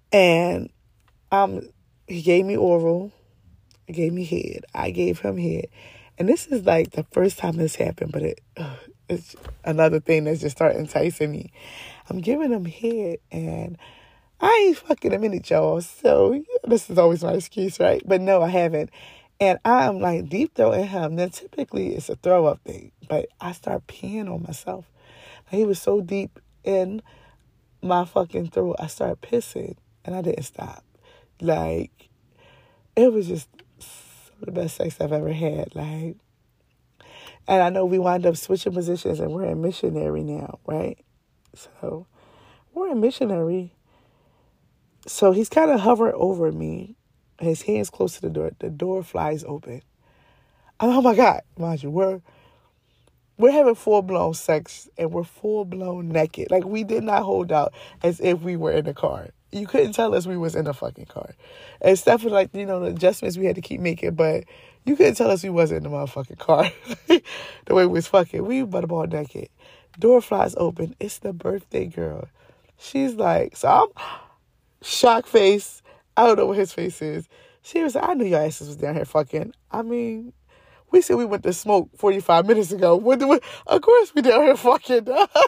And he gave me oral. He gave me head. I gave him head. And this is like the first time this happened, but it's another thing that's just started enticing me. I'm giving him head, and I ain't fucking a minute, y'all. So this is always my excuse, right? But no, I haven't. And I'm like deep throating him. Then typically it's a throw up thing, but I start peeing on myself. Like, he was so deep in my fucking throat, I started pissing, and I didn't stop. Like, it was just some of the best sex I've ever had. Like, and I know we wind up switching positions, and we're in missionary now, right? So we're in missionary. So he's kind of hovering over me. His hand's close to the door. The door flies open. Oh my God, mind you, we're having full-blown sex, and we're full-blown naked. Like, we did not hold out as if we were in the car. You couldn't tell us we was in the fucking car. Except for, like, the adjustments we had to keep making, but you couldn't tell us we wasn't in the motherfucking car. The way we was fucking. We butterball naked. Door flies open. It's the birthday girl. She's like, so I'm shock face. I don't know what his face is. She was like, I knew your asses was down here fucking. I mean, we said we went to smoke 45 minutes ago. Of course we down here fucking.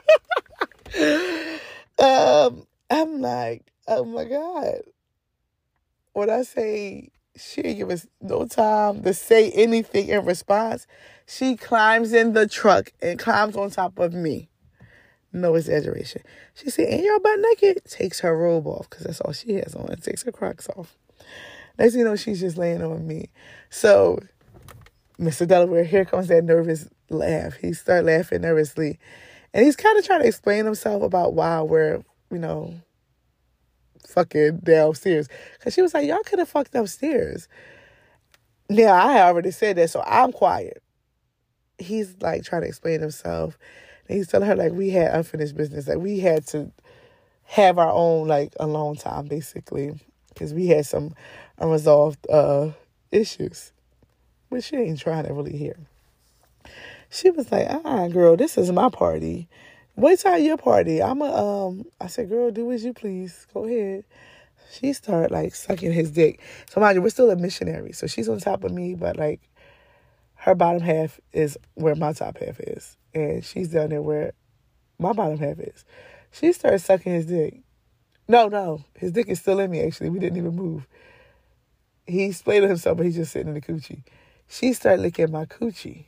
I'm like, oh my God. When I say she didn't give us no time to say anything in response, she climbs in the truck and climbs on top of me. No exaggeration. She said, "And you're butt naked?" Takes her robe off, because that's all she has on. Takes her Crocs off. Next thing you know, she's just laying on me. So, Mr. Delaware, here comes that nervous laugh. He started laughing nervously. And he's kind of trying to explain himself about why we're, fucking downstairs. Because she was like, y'all could have fucked upstairs. Now, I already said that, so I'm quiet. He's like trying to explain himself. And he's telling her, like, we had unfinished business. Like, we had to have our own, like, alone time, basically. Because we had some unresolved issues. But she ain't trying to really hear. She was like, girl, this is my party. Wait till your party. I said, girl, do as you please. Go ahead. She started, like, sucking his dick. So, mind you, we're still a missionary. So, she's on top of me, but, like, her bottom half is where my top half is. And she's down there where my bottom half is. She started sucking his dick. No. His dick is still in me, actually. We didn't even move. He splayed on himself, but he's just sitting in the coochie. She started licking my coochie,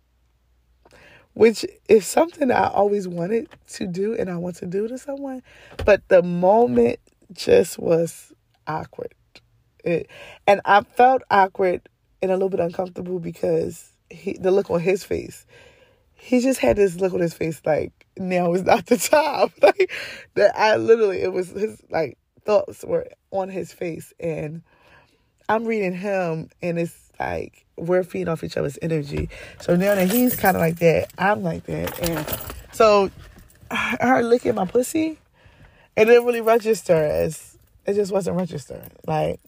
which is something I always wanted to do and I want to do to someone. But the moment just was awkward. And I felt awkward and a little bit uncomfortable because the look on his face. He just had this look on his face like, now is not the time. Like, it was his, like, thoughts were on his face. And I'm reading him, and it's like, we're feeding off each other's energy. So now that he's kind of like that, I'm like that. And so her licking my pussy, it didn't really register it just wasn't registering. Like,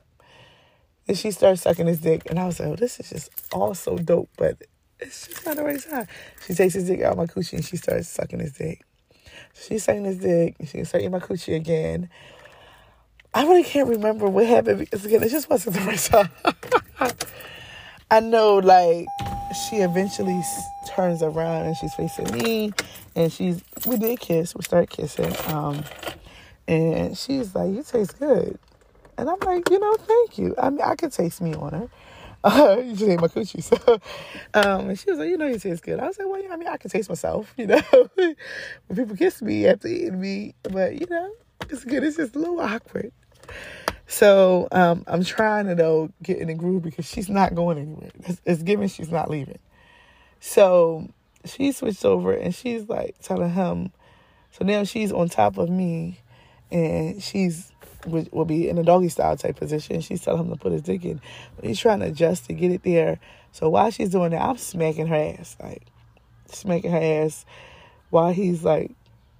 and she started sucking his dick, and I was like, oh, this is just all so dope, but it's just not the right time. She takes his dick out of my coochie, and she starts sucking his dick. She's sucking his dick, and she's sucking my coochie again. I really can't remember what happened because, again, it just wasn't the right time. I know, like, she eventually turns around and she's facing me, and we did kiss. We started kissing. And she's like, you taste good. And I'm like, thank you. I mean, I could taste me on her. You just ate my coochie. So, and she was like, you taste good. I was like, well, yeah, I mean, I can taste myself, when people kiss me after eating me. But, it's good. It's just a little awkward. So, I'm trying to, though, get in the groove because she's not going anywhere. It's given she's not leaving. So, she switched over and she's, like, telling him. So, now she's on top of me and will be in a doggy style type position. She's telling him to put his dick in. But he's trying to adjust to get it there. So, while she's doing that, I'm smacking her ass. Like, smacking her ass while he's, like,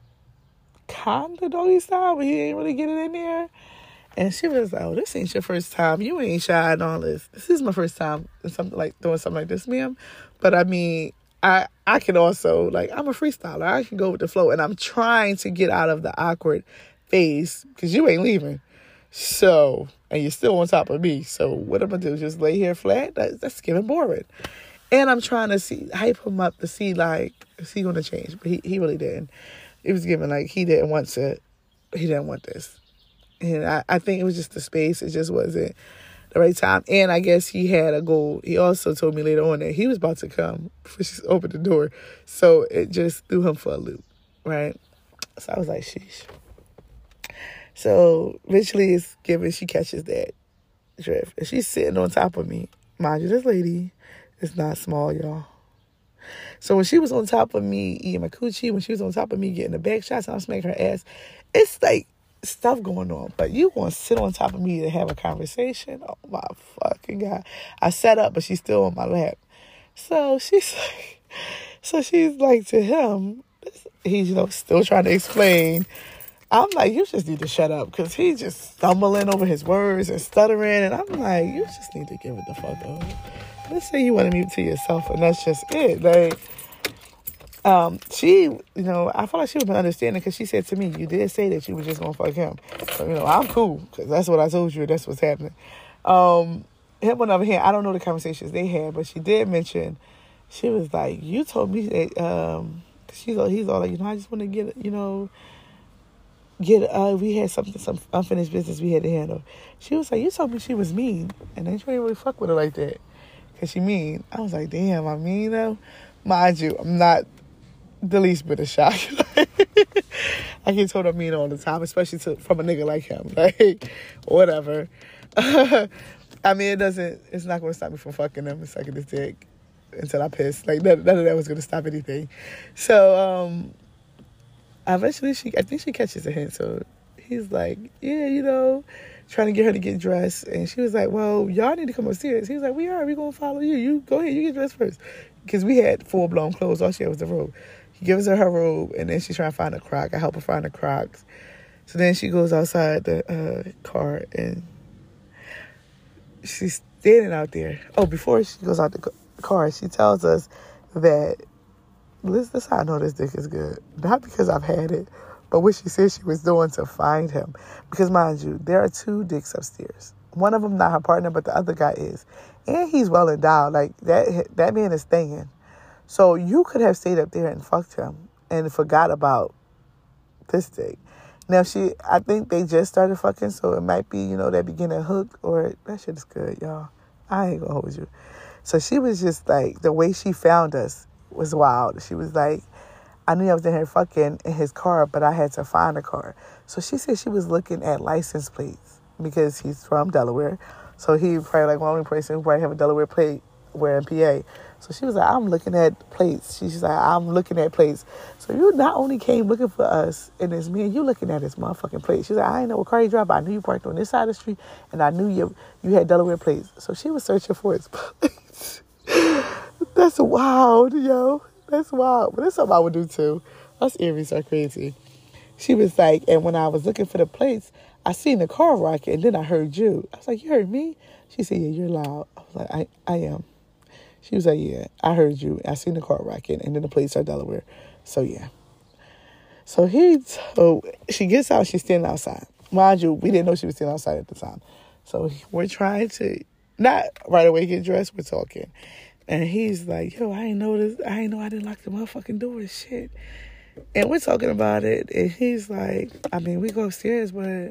kind of doggy style, but he ain't really getting in there. And she was like, oh, this ain't your first time. You ain't shy and all this. This is my first time in doing something like this, ma'am. But, I mean, I can also, like, I'm a freestyler. I can go with the flow. And I'm trying to get out of the awkward phase because you ain't leaving. So, and you're still on top of me. So what I'm going to do? Just lay here flat? That's getting boring. And I'm trying to hype him up to see, like, is he going to change? But he really didn't. It was given, like, he didn't want this. And I think it was just the space. It just wasn't the right time. And I guess he had a goal. He also told me later on that he was about to come before she opened the door. So it just threw him for a loop, right? So I was like, sheesh. So eventually it's given, she catches that drift. And she's sitting on top of me. Mind you, this lady is not small, y'all. So when she was on top of me eating my coochie, when she was on top of me getting the back shots and I'm smacking her ass, it's like stuff going on. But you want to sit on top of me to have a conversation? Oh, my fucking God. I sat up, but she's still on my lap. So she's like to him, he's, still trying to explain. I'm like, you just need to shut up, because he's just stumbling over his words and stuttering. And I'm like, you just need to give it the fuck up. Let's say you want to mute to yourself, and that's just it. Like, she, I feel like she was understanding, because she said to me, you did say that you were just going to fuck him. So, I'm cool, because that's what I told you. That's what's happening. Him, on the other hand, I don't know the conversations they had, but she did mention, she was like, you told me that, he's all like, I just want to get, we had some unfinished business we had to handle. She was like, you told me she was mean, and then you didn't really fuck with her like that, because she mean. I was like, damn, I mean, though? Mind you, I'm not the least bit of shocked. I get told I'm mean all the time, especially from a nigga like him. Like, whatever. I mean, it's not going to stop me from fucking him and sucking his dick until I piss. Like, none of that was going to stop anything. So, eventually, I think she catches a hint. So he's like, yeah, trying to get her to get dressed. And she was like, well, y'all need to come upstairs. He was like, we're going to follow you. You go ahead, you get dressed first. Because we had full-blown clothes. All she had was the robe. He gives her robe, and then she's trying to find a Croc. I help her find the Crocs. So then she goes outside the car, and she's standing out there. Oh, before she goes out the car, she tells us that, this is how I know this dick is good. Not because I've had it, but what she said she was doing to find him. Because, mind you, there are 2 dicks upstairs. One of them not her partner, but the other guy is. And he's well endowed. Like, that man is staying. So you could have stayed up there and fucked him and forgot about this dick. Now, I think they just started fucking, so it might be, that beginning hook, or that shit is good, y'all. I ain't gonna hold you. So she was just like, the way she found us was wild. She was like, I knew I was in here fucking in his car, but I had to find a car. So she said she was looking at license plates because he's from Delaware. So he probably like one only person who probably have a Delaware plate where in PA. So she was like, I'm looking at plates. She's like, I'm looking at plates. So you not only came looking for us and this man, you looking at his motherfucking plates. She's like, I didn't know what car you drive, but I knew you parked on this side of the street, and I knew you had Delaware plates. So she was searching for his plates. That's wild, yo. That's wild. But that's something I would do too. Us Aries are crazy. She was like, and when I was looking for the plates, I seen the car rocket, and then I heard you. I was like, you heard me? She said, yeah, you're loud. I was like, I am. She was like, yeah, I heard you. I seen the car rocket, and then the plates are Delaware. So, yeah. So she gets out. She's standing outside. Mind you, we didn't know she was still outside at the time. So we're trying to, not right away get dressed. We're talking. And he's like, yo, I ain't know I didn't lock the motherfucking door and shit. And we're talking about it. And he's like, I mean, we go upstairs, but...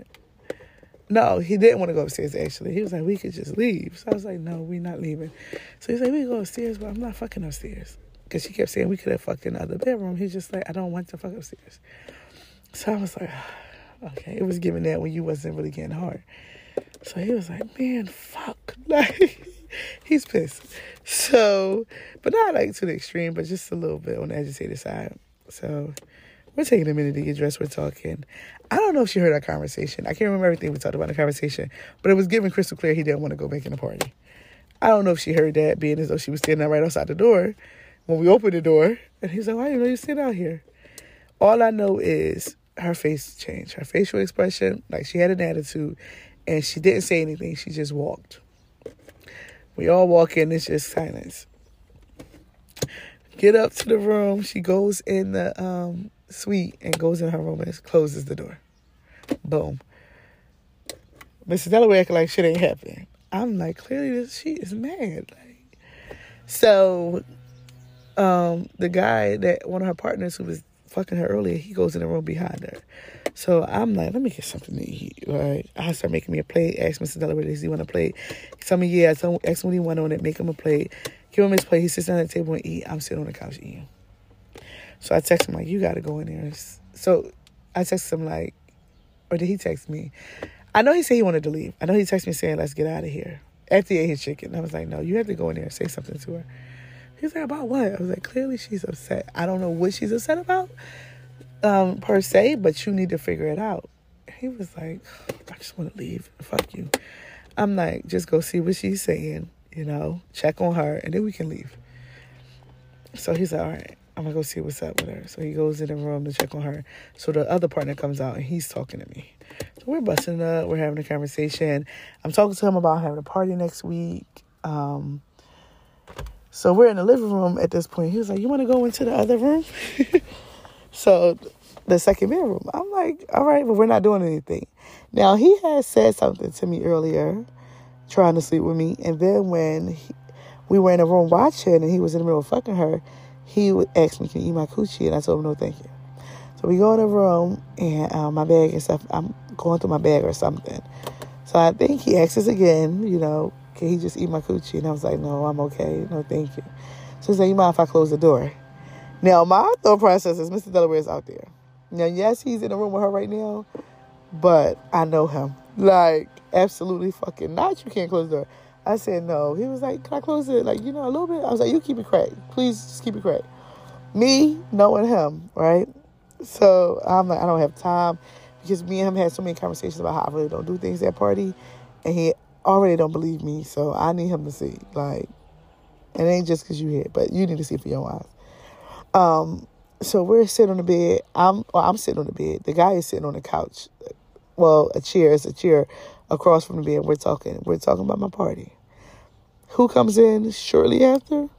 No, he didn't want to go upstairs, actually. He was like, we could just leave. So I was like, no, we're not leaving. So he's like, we can go upstairs, but I'm not fucking upstairs. Because she kept saying we could have fucked in the other bedroom. He's just like, I don't want to fuck upstairs. So I was like, okay. It was giving that when you wasn't really getting hard. So he was like, man, fuck. Like, he's pissed. So, but not like to the extreme, but just a little bit on the agitated side. So we're taking a minute to get dressed. We're talking. I don't know if she heard our conversation. I can't remember everything we talked about in the conversation, but it was given crystal clear he didn't want to go back in the party. I don't know if she heard that, being as though she was standing right outside the door when we opened the door. And he's like, why didn't you know you sit out here? All I know is her face changed. Her facial expression, like she had an attitude, and she didn't say anything. She just walked. We all walk in. It's just silence. Get up to the room. She goes in the suite and goes in her room and closes the door. Boom. Mrs. Delaware acting like shit ain't happening. I'm like, clearly she is mad. Like, so the guy that one of her partners who was fucking her earlier, he goes in the room behind her. So I'm like, let me get something to eat, right? I start making me a plate, ask Mr. Delaware, does he want a plate? He tell me, yeah. So ask him what he want on it, make him a plate, give him his plate. He sits down at the table and eat. I'm sitting on the couch eating. So I text him, like, you got to go in there. So I text him, like, or did he text me? I know he said he wanted to leave. I know he texted me saying, let's get out of here. After he ate his chicken. I was like, no, you have to go in there and say something to her. He's like, about what? I was like, clearly she's upset. I don't know what she's upset about, per se, but you need to figure it out. He was like, I just want to leave. Fuck you. I'm like, just go see what she's saying, check on her, and then we can leave. So he's like, all right, I'm going to go see what's up with her. So he goes in the room to check on her. So the other partner comes out, and he's talking to me. So we're busting up. We're having a conversation. I'm talking to him about having a party next week. So we're in the living room at this point. He was like, you want to go into the other room? So the second bedroom. I'm like, all right, but we're not doing anything. Now, he had said something to me earlier, trying to sleep with me. And then when we were in a room watching and he was in the middle of fucking her, he would ask me, can you eat my coochie? And I told him, no, thank you. So we go in the room and my bag and stuff, I'm going through my bag or something. So I think he asked us again, can he just eat my coochie? And I was like, no, I'm okay. No, thank you. So he's like, you mind if I close the door? Now, my thought process is Mr. Delaware is out there. Now, yes, he's in the room with her right now, but I know him. Like, absolutely fucking not. You can't close the door. I said, no. He was like, can I close it? Like, a little bit? I was like, you keep it cracked. Please just keep it cracked. Me knowing him, right? So I'm like, I don't have time because me and him had so many conversations about how I really don't do things at party, and he already don't believe me, so I need him to see. Like, it ain't just because you here, but you need to see it for your eyes. So we're sitting on the bed. I'm sitting on the bed. The guy is sitting on the couch. Well, a chair across from the bed. We're talking about my party. Who comes in shortly after?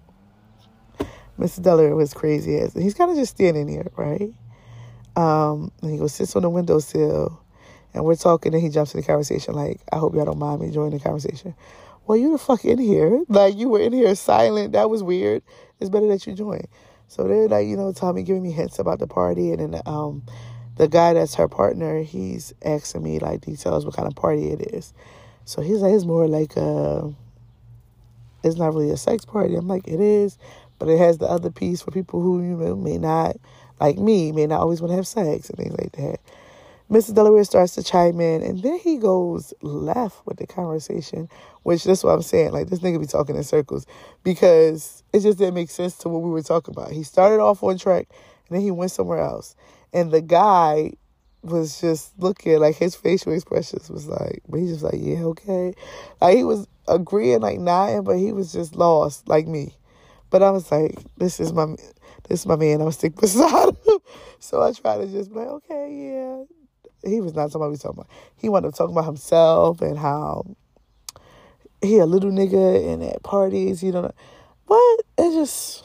Mr. Delaware was crazy ass. He's kind of just standing there, right? And he goes, sits on the windowsill. And we're talking, and he jumps in the conversation like, I hope y'all don't mind me joining the conversation. Well, you the fuck in here. Like, you were in here silent. That was weird. It's better that you join. So they're like, Tommy giving me hints about the party. And then the guy that's her partner, he's asking me, like, details what kind of party it is. So he's like, it's more like it's not really a sex party. I'm like, it is. But it has the other piece for people who, may not, like me, may not always want to have sex and things like that. Mr. Delaware starts to chime in, and then he goes left with the conversation, which that's what I'm saying. Like, this nigga be talking in circles because it just didn't make sense to what we were talking about. He started off on track, and then he went somewhere else. And the guy was just looking, like, his facial expressions was like, but he's just like, yeah, okay. Like, he was agreeing, like, nodding, but he was just lost, like me. But I was like, this is my man. I'm going to stick beside him. So I tried to just be like, okay, yeah. He was not somebody we talking about. He wanted to talk about himself and how he a little nigga and at parties, But it just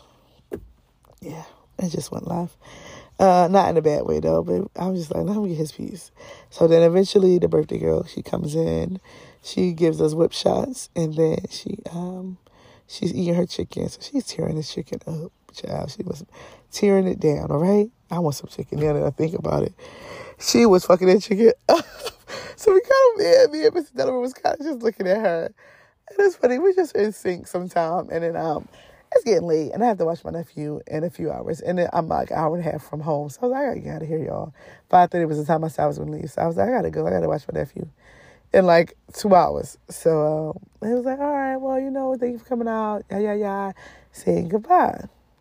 went left. Not in a bad way, though, but I was just like, let him get his piece. So then eventually the birthday girl, she comes in. She gives us whip shots, and then she's eating her chicken. So she's tearing this chicken up, child. She was tearing it down, all right? I want some chicken now that I think about it. She was fucking that chicken up. So we kind of, me and Mr. Delaware was kind of just looking at her. And it's funny, we're just in sync sometime. And then it's getting late, and I have to watch my nephew in a few hours. And then I'm like an hour and a half from home. So I was like, I gotta get out of here, y'all. 5:30 was the time I said I was going to leave. So I was like, I gotta go. I gotta watch my nephew in like 2 hours. So it was like, all right, well, thank you for coming out. Yeah. Saying goodbye.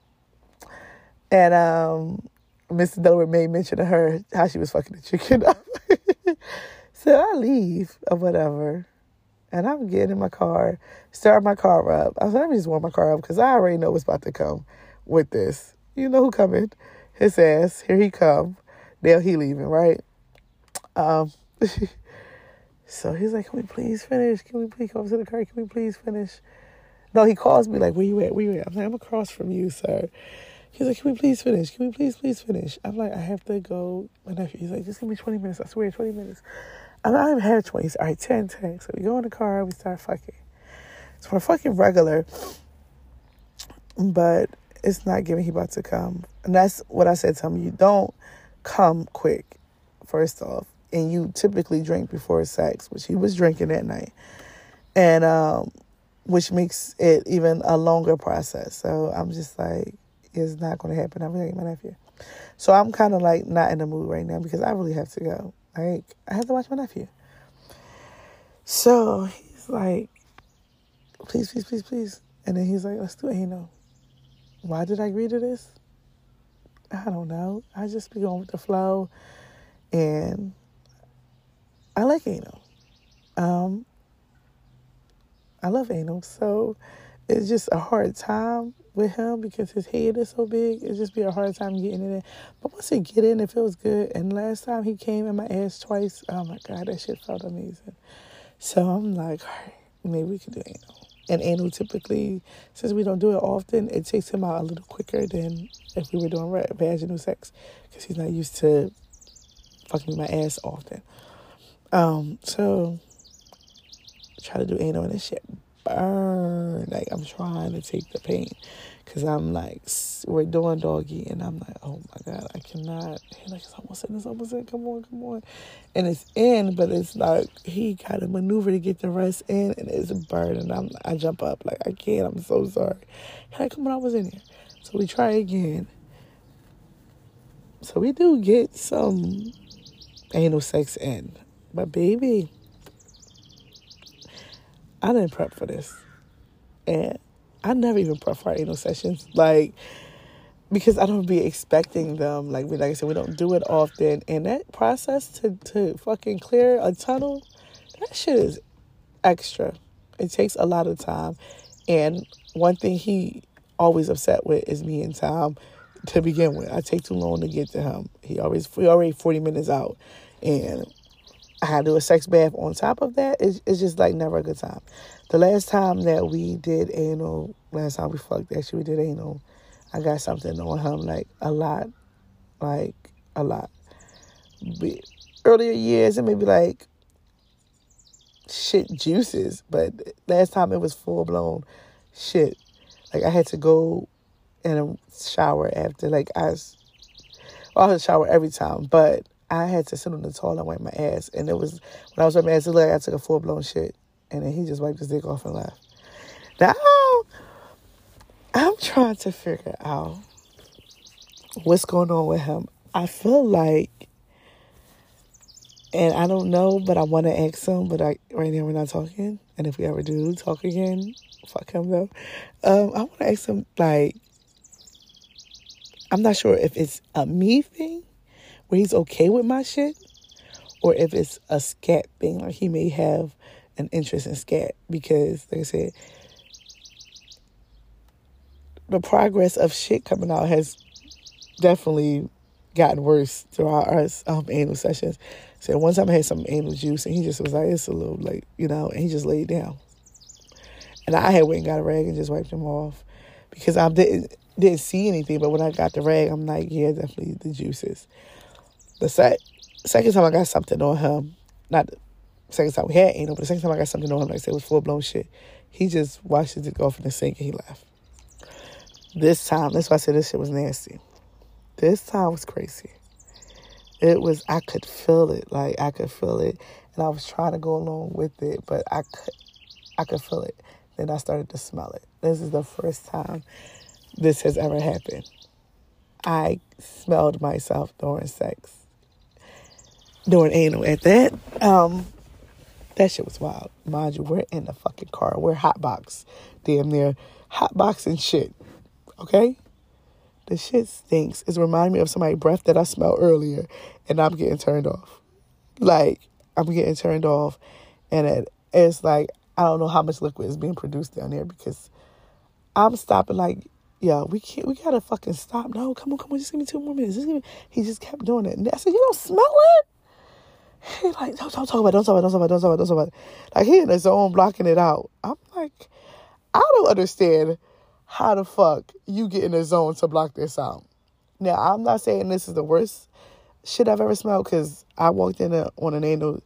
And Mr. Delaware made mention of her, how she was fucking the chicken up. So I leave or whatever. And I'm getting in my car, start my car up. I was like, let me just warm my car up because I already know what's about to come with this. You know who coming? His ass. Here he come. Now he leaving, right? So he's like, can we please finish? Can we please come up to the car? Can we please finish? No, he calls me like, where you at? Where you at? I'm like, I'm across from you, sir. He's like, can we please finish? Can we please finish? I'm like, I have to go. My nephew, he's like, just give me 20 minutes. I swear, 20 minutes. I don't even have 20s. All right, 10. So we go in the car, we start fucking. So we're fucking regular, but it's not giving he about to come. And that's what I said to him. You don't come quick, first off. And you typically drink before sex, which he was drinking that night. And which makes it even a longer process. So I'm just like, it's not going to happen. I'm really my nephew. So I'm kind of like not in the mood right now because I really have to go. Like, I have to watch my nephew. So he's like, please, please, please, please. And then he's like, let's do anal. Why did I agree to this? I don't know. I just be going with the flow. And I like anal. I love anal. So it's just a hard time with him because his head is so big. It's just be a hard time getting it in. But once he get in, it feels good. And last time he came in my ass twice, oh my God, that shit felt amazing. So I'm like, all right, maybe we could do anal. And anal typically, since we don't do it often, it takes him out a little quicker than if we were doing vaginal sex because he's not used to fucking my ass often. So try to do anal and this shit burn. Like, I'm trying to take the pain because I'm like, we're doing doggy and I'm like, oh my God, I cannot. He's like, it's almost in, come on. And it's in, but it's like, he got to maneuver to get the rest in and it's burning. I jump up like, I can't, I'm so sorry. He's like, come on, I was in here. So we try again. So we do get some anal sex in. But baby, I didn't prep for this. And I never even prep for our anal sessions. Like, because I don't be expecting them. Like I said, we don't do it often. And that process to fucking clear a tunnel, that shit is extra. It takes a lot of time. And one thing he always upset with is me and Tom to begin with. I take too long to get to him. We already 40 minutes out. And I had to do a sex bath on top of that. It's just like never a good time. The last time that we did anal, last time we fucked, actually we did anal, I got something on him, like a lot. Earlier years, it may be like shit juices, but last time it was full blown shit. Like I had to go in a shower after, I had to shower every time, but I had to sit on the toilet and wipe my ass. And it was, when I was wiping my ass, it looked like I took a full-blown shit. And then he just wiped his dick off and left. Now, I'm trying to figure out what's going on with him. I feel like, and I don't know, but I want to ask him, but right now we're not talking. And if we ever do talk again, fuck him though. I want to ask him, I'm not sure if it's a me thing, where he's okay with my shit, or if it's a scat thing, like he may have an interest in scat, because like I said, the progress of shit coming out has definitely gotten worse throughout our anal sessions. So one time I had some anal juice and he just was like, it's a little and he just laid down. And I had went and got a rag and just wiped him off because I didn't see anything, but when I got the rag, I'm like, yeah, definitely the juices. The second time I got something on him, not the second time we had anal, but the second time I got something on him, like I said, it was full-blown shit. He just washed his dick off in the sink and he left. This time, that's why I said this shit was nasty. This time was crazy. It was, I could feel it. I could feel it. And I was trying to go along with it, but I could feel it. Then I started to smell it. This is the first time this has ever happened. I smelled myself during sex. Doing anal at that. That shit was wild. Mind you, we're in the fucking car. We're hotbox. Damn near hotboxing shit. Okay? The shit stinks. It's reminding me of somebody's breath that I smelled earlier. And I'm getting turned off. I'm getting turned off. And it's like, I don't know how much liquid is being produced down there because I'm stopping we gotta fucking stop. No, come on, just give me 2 more minutes. He just kept doing it. And I said, you don't smell it? He don't talk about it. Like, he in his zone blocking it out. I'm like, I don't understand how the fuck you get in the zone to block this out. Now, I'm not saying this is the worst shit I've ever smelled because I walked in on an anal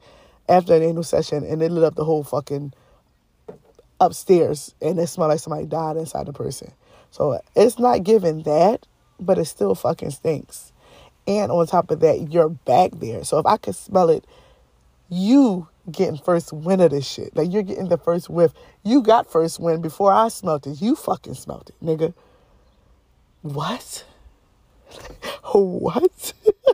after an anal session, and it lit up the whole fucking upstairs, and it smelled like somebody died inside the person. So it's not giving that, but it still fucking stinks. And on top of that, you're back there. So if I could smell it, you getting first win of this shit. Like, you're getting the first whiff. You got first win before I smelt it. You fucking smelt it, nigga. What? What?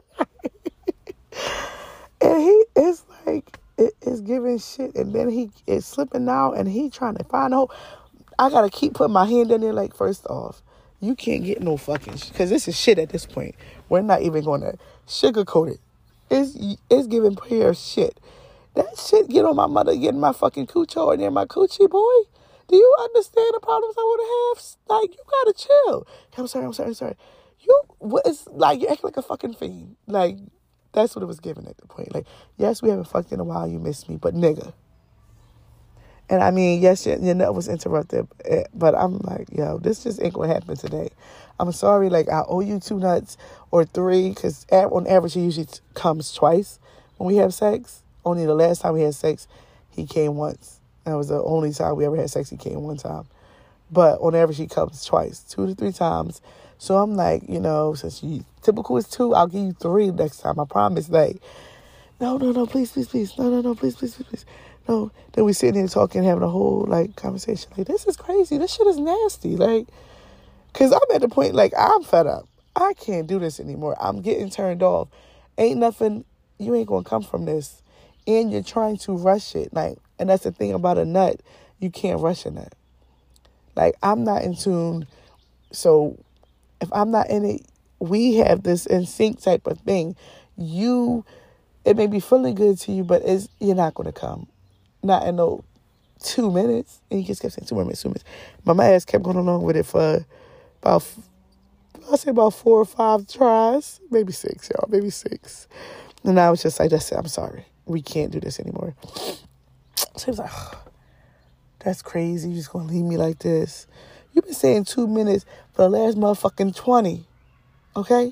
And he is like, it's giving shit. And then he is slipping out, and he trying to find a hole. I got to keep putting my hand in there like, first off, you can't get no fucking shit. Because this is shit at this point. We're not even going to sugarcoat it. It's giving pure shit. That shit get on my mother getting my fucking coochie in there, my coochie, boy. Do you understand the problems I would have? Like, you got to chill. I'm sorry. It's like, you act like a fucking fiend. Like, that's what it was given at the point. Like, yes, we haven't fucked in a while. You missed me, but nigga. And I mean, yes, your nut was interrupted, but I'm like, yo, this just ain't gonna happen today. I'm sorry, like, I owe you 2 nuts or 3, because on average, he usually comes twice when we have sex. Only the last time we had sex, he came once. That was the only time we ever had sex, he came one time. But on average, he comes twice, 2 to 3 times. So I'm like, since you typical is 2, I'll give you 3 next time. I promise. Like, no, please. No, please. No. Then we sitting here talking, having a whole, like, conversation. Like, this is crazy. This shit is nasty. Like, because I'm at the point, like, I'm fed up. I can't do this anymore. I'm getting turned off. Ain't nothing, you ain't going to come from this. And you're trying to rush it. Like, and that's the thing about a nut. You can't rush a nut. Like, I'm not in tune. So, if I'm not in it, we have this in sync type of thing. It may be feeling good to you, but you're not going to come. Not in no 2 minutes. And he just kept saying 2 minutes. But my ass kept going along with it for about 4 or 5 tries. Maybe 6, y'all. Maybe 6. And I was just like, that's it. I'm sorry. We can't do this anymore. So he was like, that's crazy. You're just going to leave me like this. You've been saying 2 minutes for the last motherfucking 20. Okay?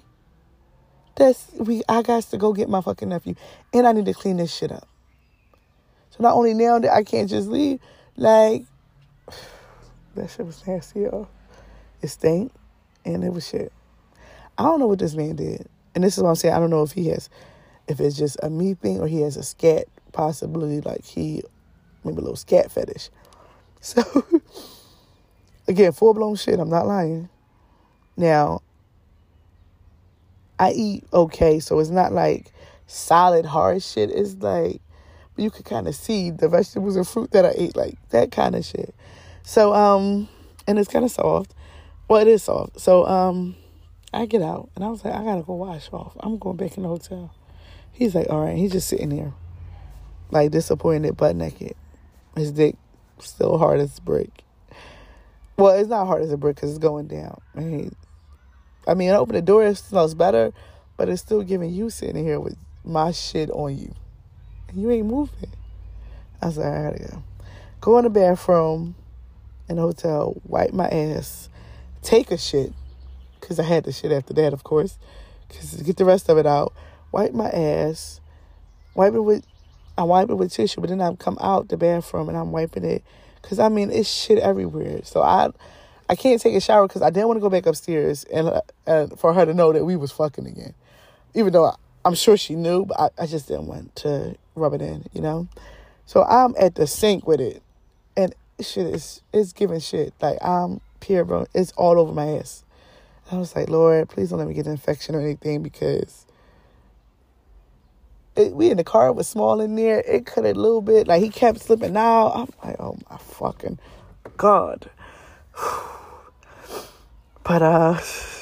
I got to go get my fucking nephew. And I need to clean this shit up. So not only now that I can't just leave, like, that shit was nasty, y'all. It stank, and it was shit. I don't know what this man did. And this is what I'm saying. I don't know if it's just a me thing or he has a scat possibility, like maybe a little scat fetish. So, again, full-blown shit. I'm not lying. Now, I eat okay, so it's not like solid hard shit. It's like, you could kind of see the vegetables and fruit that I ate, like that kind of shit. So, and it's kind of soft. Well, it is soft. So, I get out, and I was like, I gotta go wash off. I'm going back in the hotel. He's like, all right. He's just sitting there, like, disappointed, butt naked. His dick still hard as a brick. Well, it's not hard as a brick because it's going down. I open the door, it smells better, but it's still giving you sitting here with my shit on you. And you ain't moving. I was like, I gotta go. Go in the bathroom in the hotel, wipe my ass, take a shit, because I had the shit after that, of course, because to get the rest of it out, wipe my ass, I wipe it with tissue, but then I come out the bathroom and I'm wiping it, because, it's shit everywhere. So I can't take a shower because I didn't want to go back upstairs and for her to know that we was fucking again. Even though I'm sure she knew, but I just didn't want to rub it in, So I'm at the sink with it, and shit it's giving shit. Like, I'm pure, bro. It's all over my ass. I was like, Lord, please don't let me get an infection or anything, because we in the car, it was small in there. It could have a little bit, like, he kept slipping out. I'm like, oh my fucking God. But,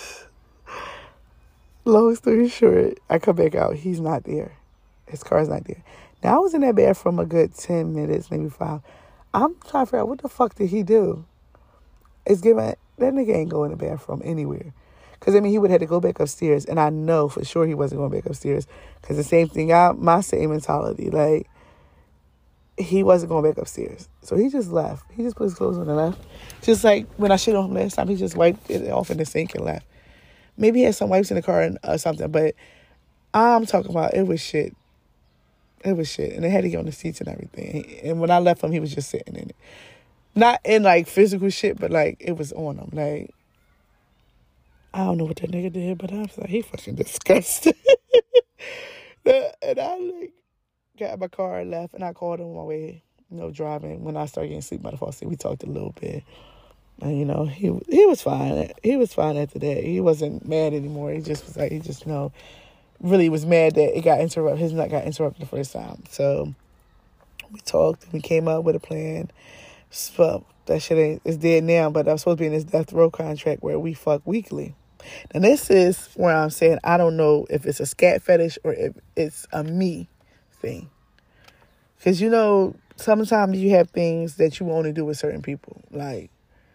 long story short, I come back out. He's not there. His car's not there. Now, I was in that bathroom a good 10 minutes, maybe 5. I'm trying to figure out, what the fuck did he do? That nigga ain't going to the bathroom anywhere. Because, he would have to go back upstairs. And I know for sure he wasn't going back upstairs. Because the same thing, my same mentality. Like, he wasn't going back upstairs. So he just left. He just put his clothes on and left. Just like when I shit on him last time, he just wiped it off in the sink and left. Maybe he had some wipes in the car or something. But I'm talking about, it was shit It was shit. And they had to get on the seats and everything. And when I left him, he was just sitting in it. Not in, like, physical shit, but, like, it was on him. Like, I don't know what that nigga did, but I was like, he fucking disgusting. And I, like, got in my car and left, and I called him on my way, driving. When I started getting sleep by the fall asleep, we talked a little bit. And, he was fine. He was fine after that. He wasn't mad anymore. He just was like, really was mad that it got interrupted. His nut got interrupted the first time. So we talked. We came up with a plan. So that shit is dead now, but I'm supposed to be in this death row contract where we fuck weekly. And this is where I'm saying I don't know if it's a scat fetish or if it's a me thing. Because, sometimes you have things that you only do with certain people. Like,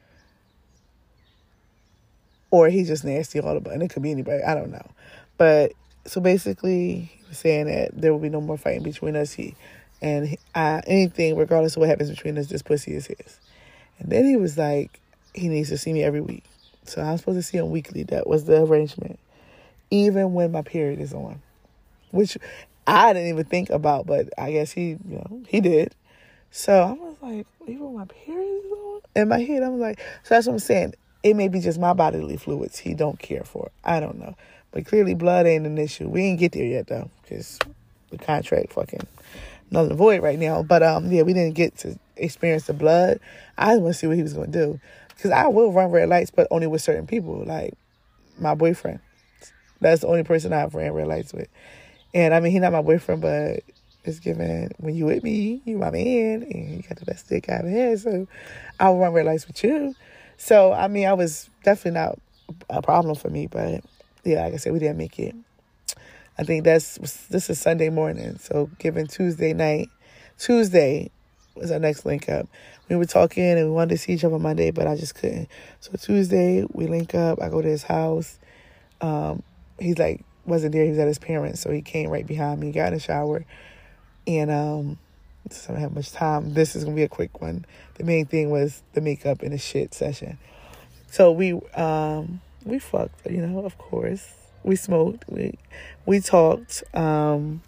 or he's just nasty all about it. And it could be anybody. I don't know. But so basically, he was saying that there will be no more fighting between us. Anything, regardless of what happens between us, this pussy is his. And then he was like, he needs to see me every week. So I'm supposed to see him weekly. That was the arrangement. Even when my period is on. Which I didn't even think about, but I guess he did. So I was like, even when my period is on? In my head, I was like, so that's what I'm saying. It may be just my bodily fluids he don't care for. I don't know. But clearly blood ain't an issue. We ain't get there yet, though. Because the contract fucking null and void right now. But, we didn't get to experience the blood. I want to see what he was going to do. Because I will run red lights, but only with certain people. Like, my boyfriend. That's the only person I've ran red lights with. And, he's not my boyfriend, but it's given, when you with me, you my man. And you got the best dick I ever had. So, I'll run red lights with you. So, I was definitely not a problem for me. But, yeah, like I said, we didn't make it. I think this is Sunday morning. So, given Tuesday was our next link up. We were talking and we wanted to see each other Monday, but I just couldn't. So, Tuesday, we link up. I go to his house. He's like, wasn't there. He was at his parents. So, he came right behind me, got in the shower. And, so I don't have much time. This is going to be a quick one. The main thing was the makeup and the shit session. So we fucked, of course. We smoked. We talked. And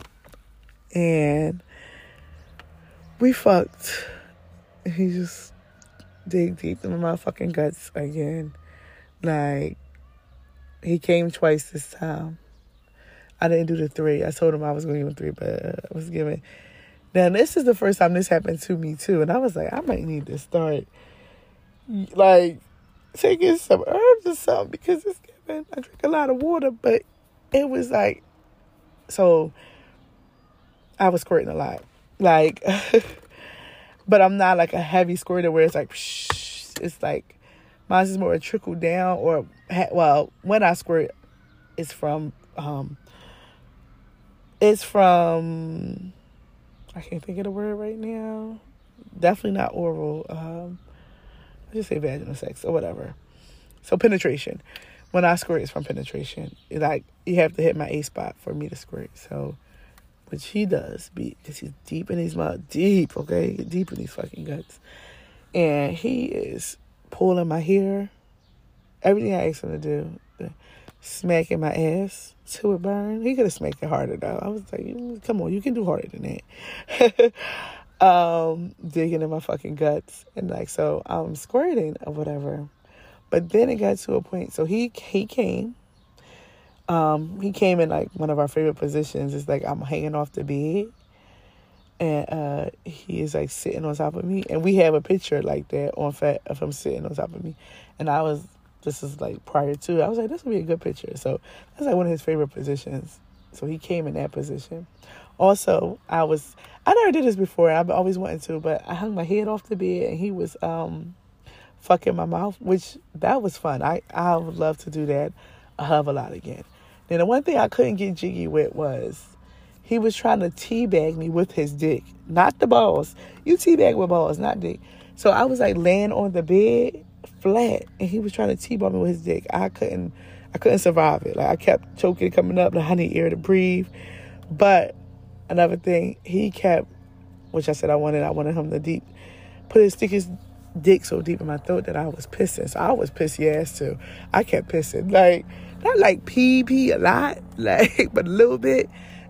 we fucked. He just dig deep in my motherfucking guts again. Like, he came twice this time. I didn't do the 3. I told him I was going to give him 3, but I was giving. Now, this is the first time this happened to me, too. And I was like, I might need to start, like, taking some herbs or something because it's given. I drink a lot of water, but it was like, so I was squirting a lot. Like, but I'm not like a heavy squirter where it's like, psh, it's like, mine's is more a trickle down or, when I squirt, it's from, I can't think of the word right now. Definitely not oral. I just say vaginal sex or whatever. So penetration. When I squirt, it's from penetration. It's like you have to hit my A spot for me to squirt. So, which he does, because he's deep in his mouth, deep in these fucking guts, and he is pulling my hair. Everything I asked him to do, smacking my ass till it burn. He could have smacked it harder though. I was like, come on, you can do harder than that. Digging in my fucking guts. And like, so I'm squirting or whatever. But then it got to a point. So he came. He came in like one of our favorite positions. It's like I'm hanging off the bed. And he is like sitting on top of me. And we have a picture like that on Fat of him sitting on top of me. And this is like prior to, I was like, this would be a good picture. So that's like one of his favorite positions. So he came in that position. Also, I never did this before. I've always wanted to, but I hung my head off the bed and he was fucking my mouth, which that was fun. I would love to do that a hell of a lot again. Then the one thing I couldn't get jiggy with was he was trying to teabag me with his dick, not the balls. You teabag with balls, not dick. So I was like laying on the bed flat and he was trying to teabag me with his dick. I couldn't survive it. Like I kept choking, coming up, like I need air to breathe. But another thing, he kept, which I said I wanted him to stick his dick so deep in my throat that I was pissing. So I was pissy ass too. I kept pissing. Like, not like pee a lot, like, but a little bit.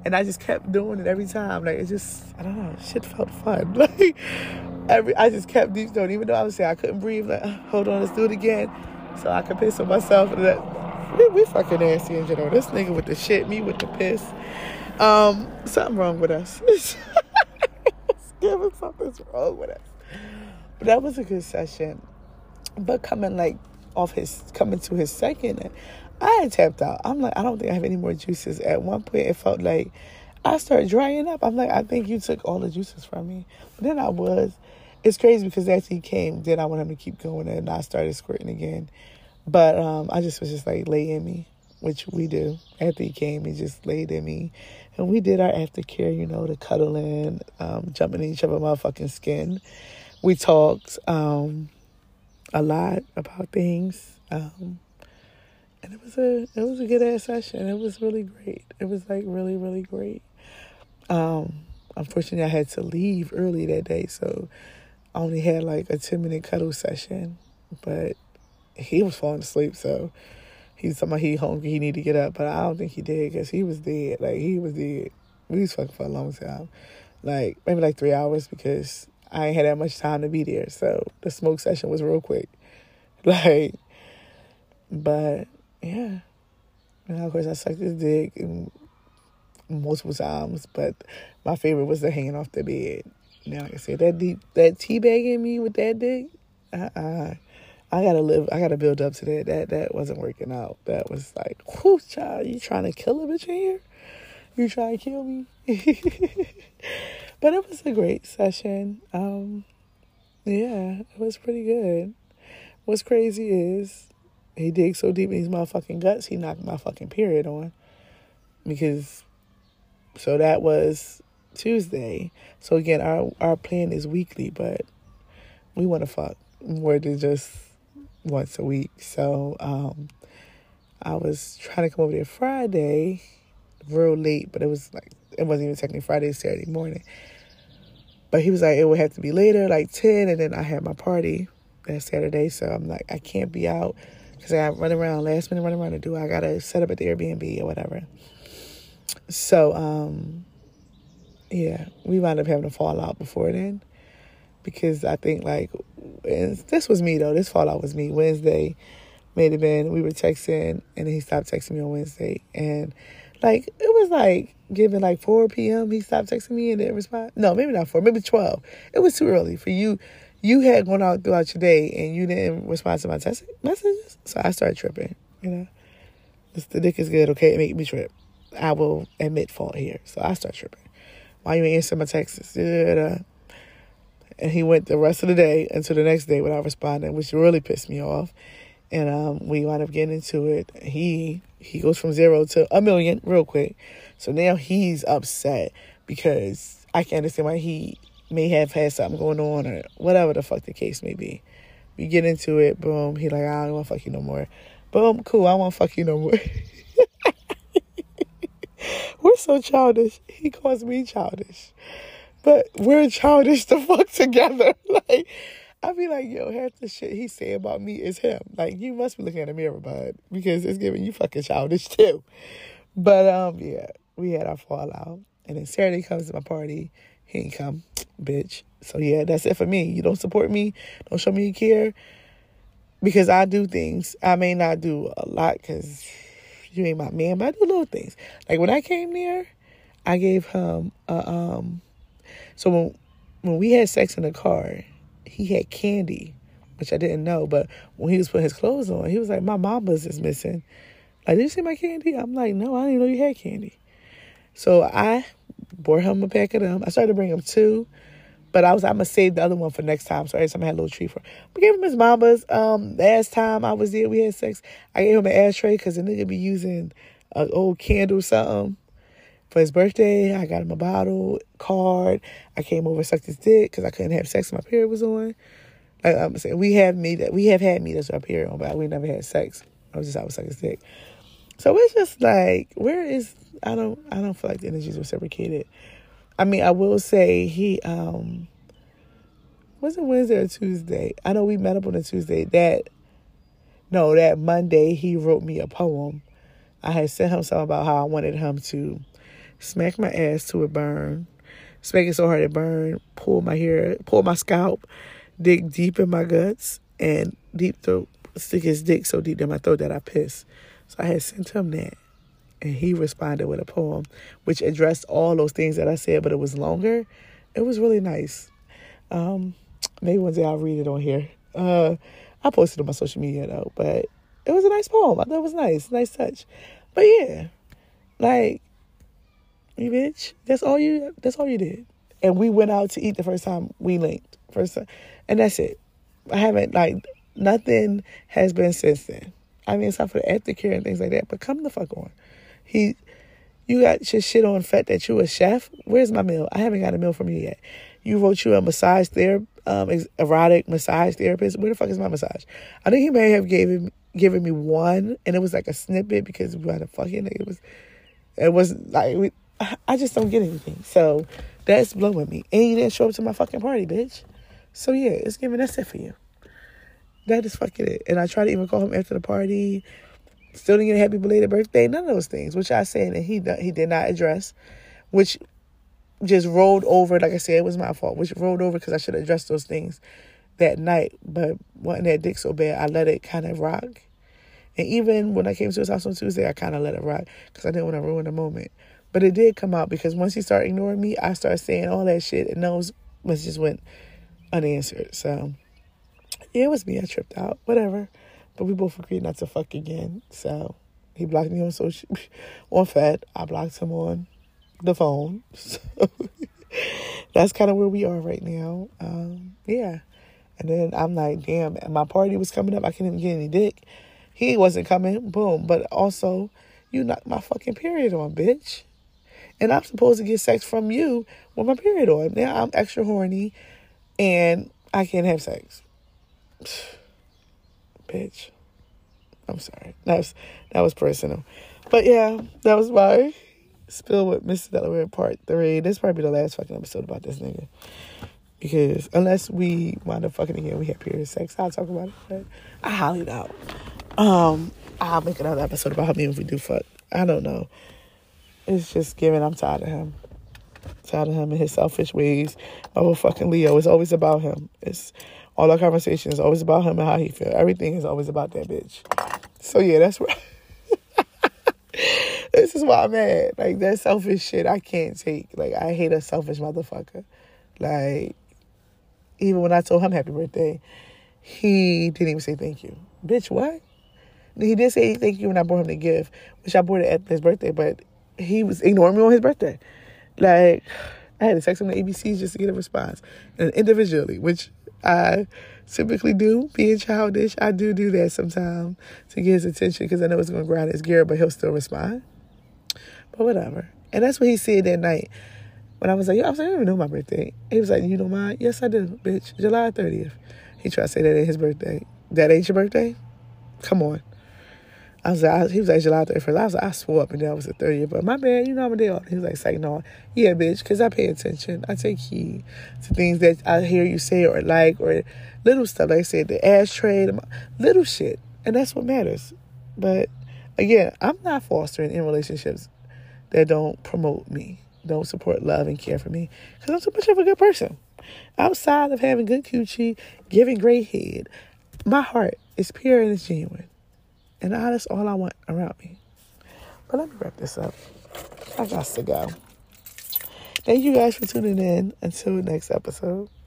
And I just kept doing it every time. Like, it just, I don't know, shit felt fun. Like, I just kept deep doing, even though I was saying I couldn't breathe. Like, hold on, let's do it again. So I could piss on myself. And that, we fucking nasty in general. This nigga with the shit, me with the piss. Something wrong with us. Something's wrong with us. But that was a good session. But coming to his second, I had tapped out. I'm like, I don't think I have any more juices. At one point, it felt like I started drying up. I'm like, I think you took all the juices from me. But then it's crazy because after he came, then I wanted him to keep going, and I started squirting again. But I was just like, lay in me, which we do. After he came, he just laid in me. And we did our aftercare, the cuddling, jumping in each other's motherfucking skin. We talked a lot about things. And it was a good ass session. It was really great. It was like really, really great. Unfortunately, I had to leave early that day, so I only had like a 10-minute cuddle session. But he was falling asleep, so he's talking about he hungry, he need to get up. But I don't think he did, because he was dead. Like, he was dead. We was fucking for a long time. Like, maybe like 3 hours, because I ain't had that much time to be there. So the smoke session was real quick. Like, but yeah. And of course, I sucked his dick multiple times, but my favorite was the hanging off the bed. Now, like I said, that teabagging me with that dick, I gotta build up to that. That wasn't working out. That was like, whoo, child, you trying to kill a bitch in here? You trying to kill me? But it was a great session. Yeah, it was pretty good. What's crazy is he digs so deep in his motherfucking guts, he knocked my fucking period on. So that was Tuesday. So again, our plan is weekly, but we want to fuck more than just once a week. So I was trying to come over there Friday, real late, but it wasn't even technically Friday, Saturday morning. But he was like, it would have to be later, like 10, and then I had my party that Saturday, so I'm like, I can't be out, because I got last minute running around to do. I got to set up at the Airbnb or whatever. So, yeah, we wound up having a fallout before then, because I think, like, this was me, though. This fallout was me. Wednesday, may have been, we were texting, and then he stopped texting me on Wednesday, and, like, it was, like, given, like, 4 p.m., he stopped texting me and didn't respond. No, maybe not 4, maybe 12. It was too early for you. You had gone out throughout your day, and you didn't respond to my text messages, so I started tripping, The dick is good, okay? It made me trip. I will admit fault here, so I start tripping. Why you ain't answering my texts? And he went the rest of the day until the next day without responding, which really pissed me off. And we wound up getting into it. He goes from 0 to 1 million real quick. So now he's upset because I can't understand why he may have had something going on or whatever the fuck the case may be. We get into it, boom. He like, I don't want to fuck you no more. Boom, cool, I won't fuck you no more. We're so childish. He calls me childish. But we're childish to fuck together. Like, I be like, yo, half the shit he say about me is him. Like, you must be looking in the mirror, bud, because it's giving you fucking childish too. But yeah, we had our fallout. And then Saturday comes to my party. He ain't come, bitch. So yeah, that's it for me. You don't support me. Don't show me you care. Because I do things. I may not do a lot because you ain't my man, but I do little things. Like when I came there, I gave him so when we had sex in the car, he had candy, which I didn't know. But when he was putting his clothes on, he was like, my mama's is missing. Like, did you see my candy? I'm like, no, I didn't know you had candy. So I bought him a pack of them. I started to bring him 2, but I'm going to save the other one for next time. So every time I had a little treat for him. We gave him his mama's. Last time I was there, we had sex. I gave him an ashtray because the nigga be using an old candle or something. For his birthday, I got him a bottle, card. I came over, sucked his dick because I couldn't have sex when my period was on. Like I'm saying, we have had meat as our period on, but we never had sex. I was sucking his dick. So it's just like, I don't feel like the energy is reciprocated. I mean, I will say he, was it Wednesday or Tuesday? I know we met up on a Tuesday. That Monday he wrote me a poem. I had sent him something about how I wanted him to smack my ass to it burn, smack it so hard it burn, pull my hair, pull my scalp, dig deep in my guts, and deep throat, stick his dick so deep in my throat that I piss. So I had sent him that, and he responded with a poem, which addressed all those things that I said, but it was longer. It was really nice. Maybe one day I'll read it on here. I posted it on my social media though, but it was a nice poem. I thought it was nice touch. But yeah, like, you bitch, that's all you did. And we went out to eat the first time we linked, and that's it. I haven't, like, nothing has been since then. I mean, except for the aftercare and things like that. But come the fuck on, you got your shit on fat that you a chef. Where's my meal? I haven't got a meal from you yet. You wrote you a massage erotic massage therapist. Where the fuck is my massage? I think he may have given me one, and it was like a snippet because we had a fucking. It was like I just don't get anything. So that's blowing me. And you didn't show up to my fucking party, bitch. So yeah, it's giving. That's it for you. That is fucking it. And I tried to even call him after the party. Still didn't get a happy belated birthday. None of those things, which I said, and he did not address, which just rolled over. Like I said, it was my fault, which rolled over because I should have addressed those things that night. But wanting that dick so bad, I let it kind of rock. And even when I came to his house on Tuesday, I kind of let it rock because I didn't want to ruin the moment. But it did come out because once he started ignoring me, I started saying all that shit, and those messages went unanswered. So yeah, it was me. I tripped out. Whatever. But we both agreed not to fuck again. So he blocked me on Fed. I blocked him on the phone. So that's kind of where we are right now. Yeah. And then I'm like, damn, my party was coming up. I couldn't even get any dick. He wasn't coming. Boom. But also, you knocked my fucking period on, bitch. And I'm supposed to get sex from you with my period on. Now I'm extra horny and I can't have sex. Bitch. I'm sorry. That was personal. But yeah, that was my spill with Mr. Delaware part 3. This probably be the last fucking episode about this nigga. Because unless we wind up fucking again, we have period sex, I'll talk about it. But I highly doubt. I'll make another episode about him if we do fuck. I don't know. It's just giving. I'm tired of him. Tired of him and his selfish ways. Oh, fucking Leo. It's always about him. It's all our conversation is always about him and how he feels. Everything is always about that bitch. So yeah, that's where this is why I'm mad. Like, that selfish shit I can't take. Like, I hate a selfish motherfucker. Like, even when I told him happy birthday, he didn't even say thank you. Bitch, what? He did say thank you when I brought him the gift, which I brought it at his birthday, but he was ignoring me on his birthday. Like, I had to text him to ABCs just to get a response. And individually, which I typically do, being childish. I do that sometimes to get his attention because I know it's going to grind his gear, but he'll still respond. But whatever. And that's what he said that night. When I was like, I don't even know my birthday. He was like, you know mine? Yes, I do, bitch. July 30th. He tried to say that ain't his birthday. That ain't your birthday? Come on. I was like, he was like, July 31st. I was like, I swore up and down it was the 30th. But my bad, you know I'm a day off. He was like, saying no. Yeah, bitch, because I pay attention. I take heed to things that I hear you say or like, or little stuff. Like I said, the ashtray, little shit. And that's what matters. But again, I'm not fostering in relationships that don't promote me, don't support love and care for me, because I'm too much of a good person. Outside of having good coochie, giving great head, my heart is pure and it's genuine. And that's all I want around me. But let me wrap this up. I got to go. Thank you guys for tuning in. Until next episode.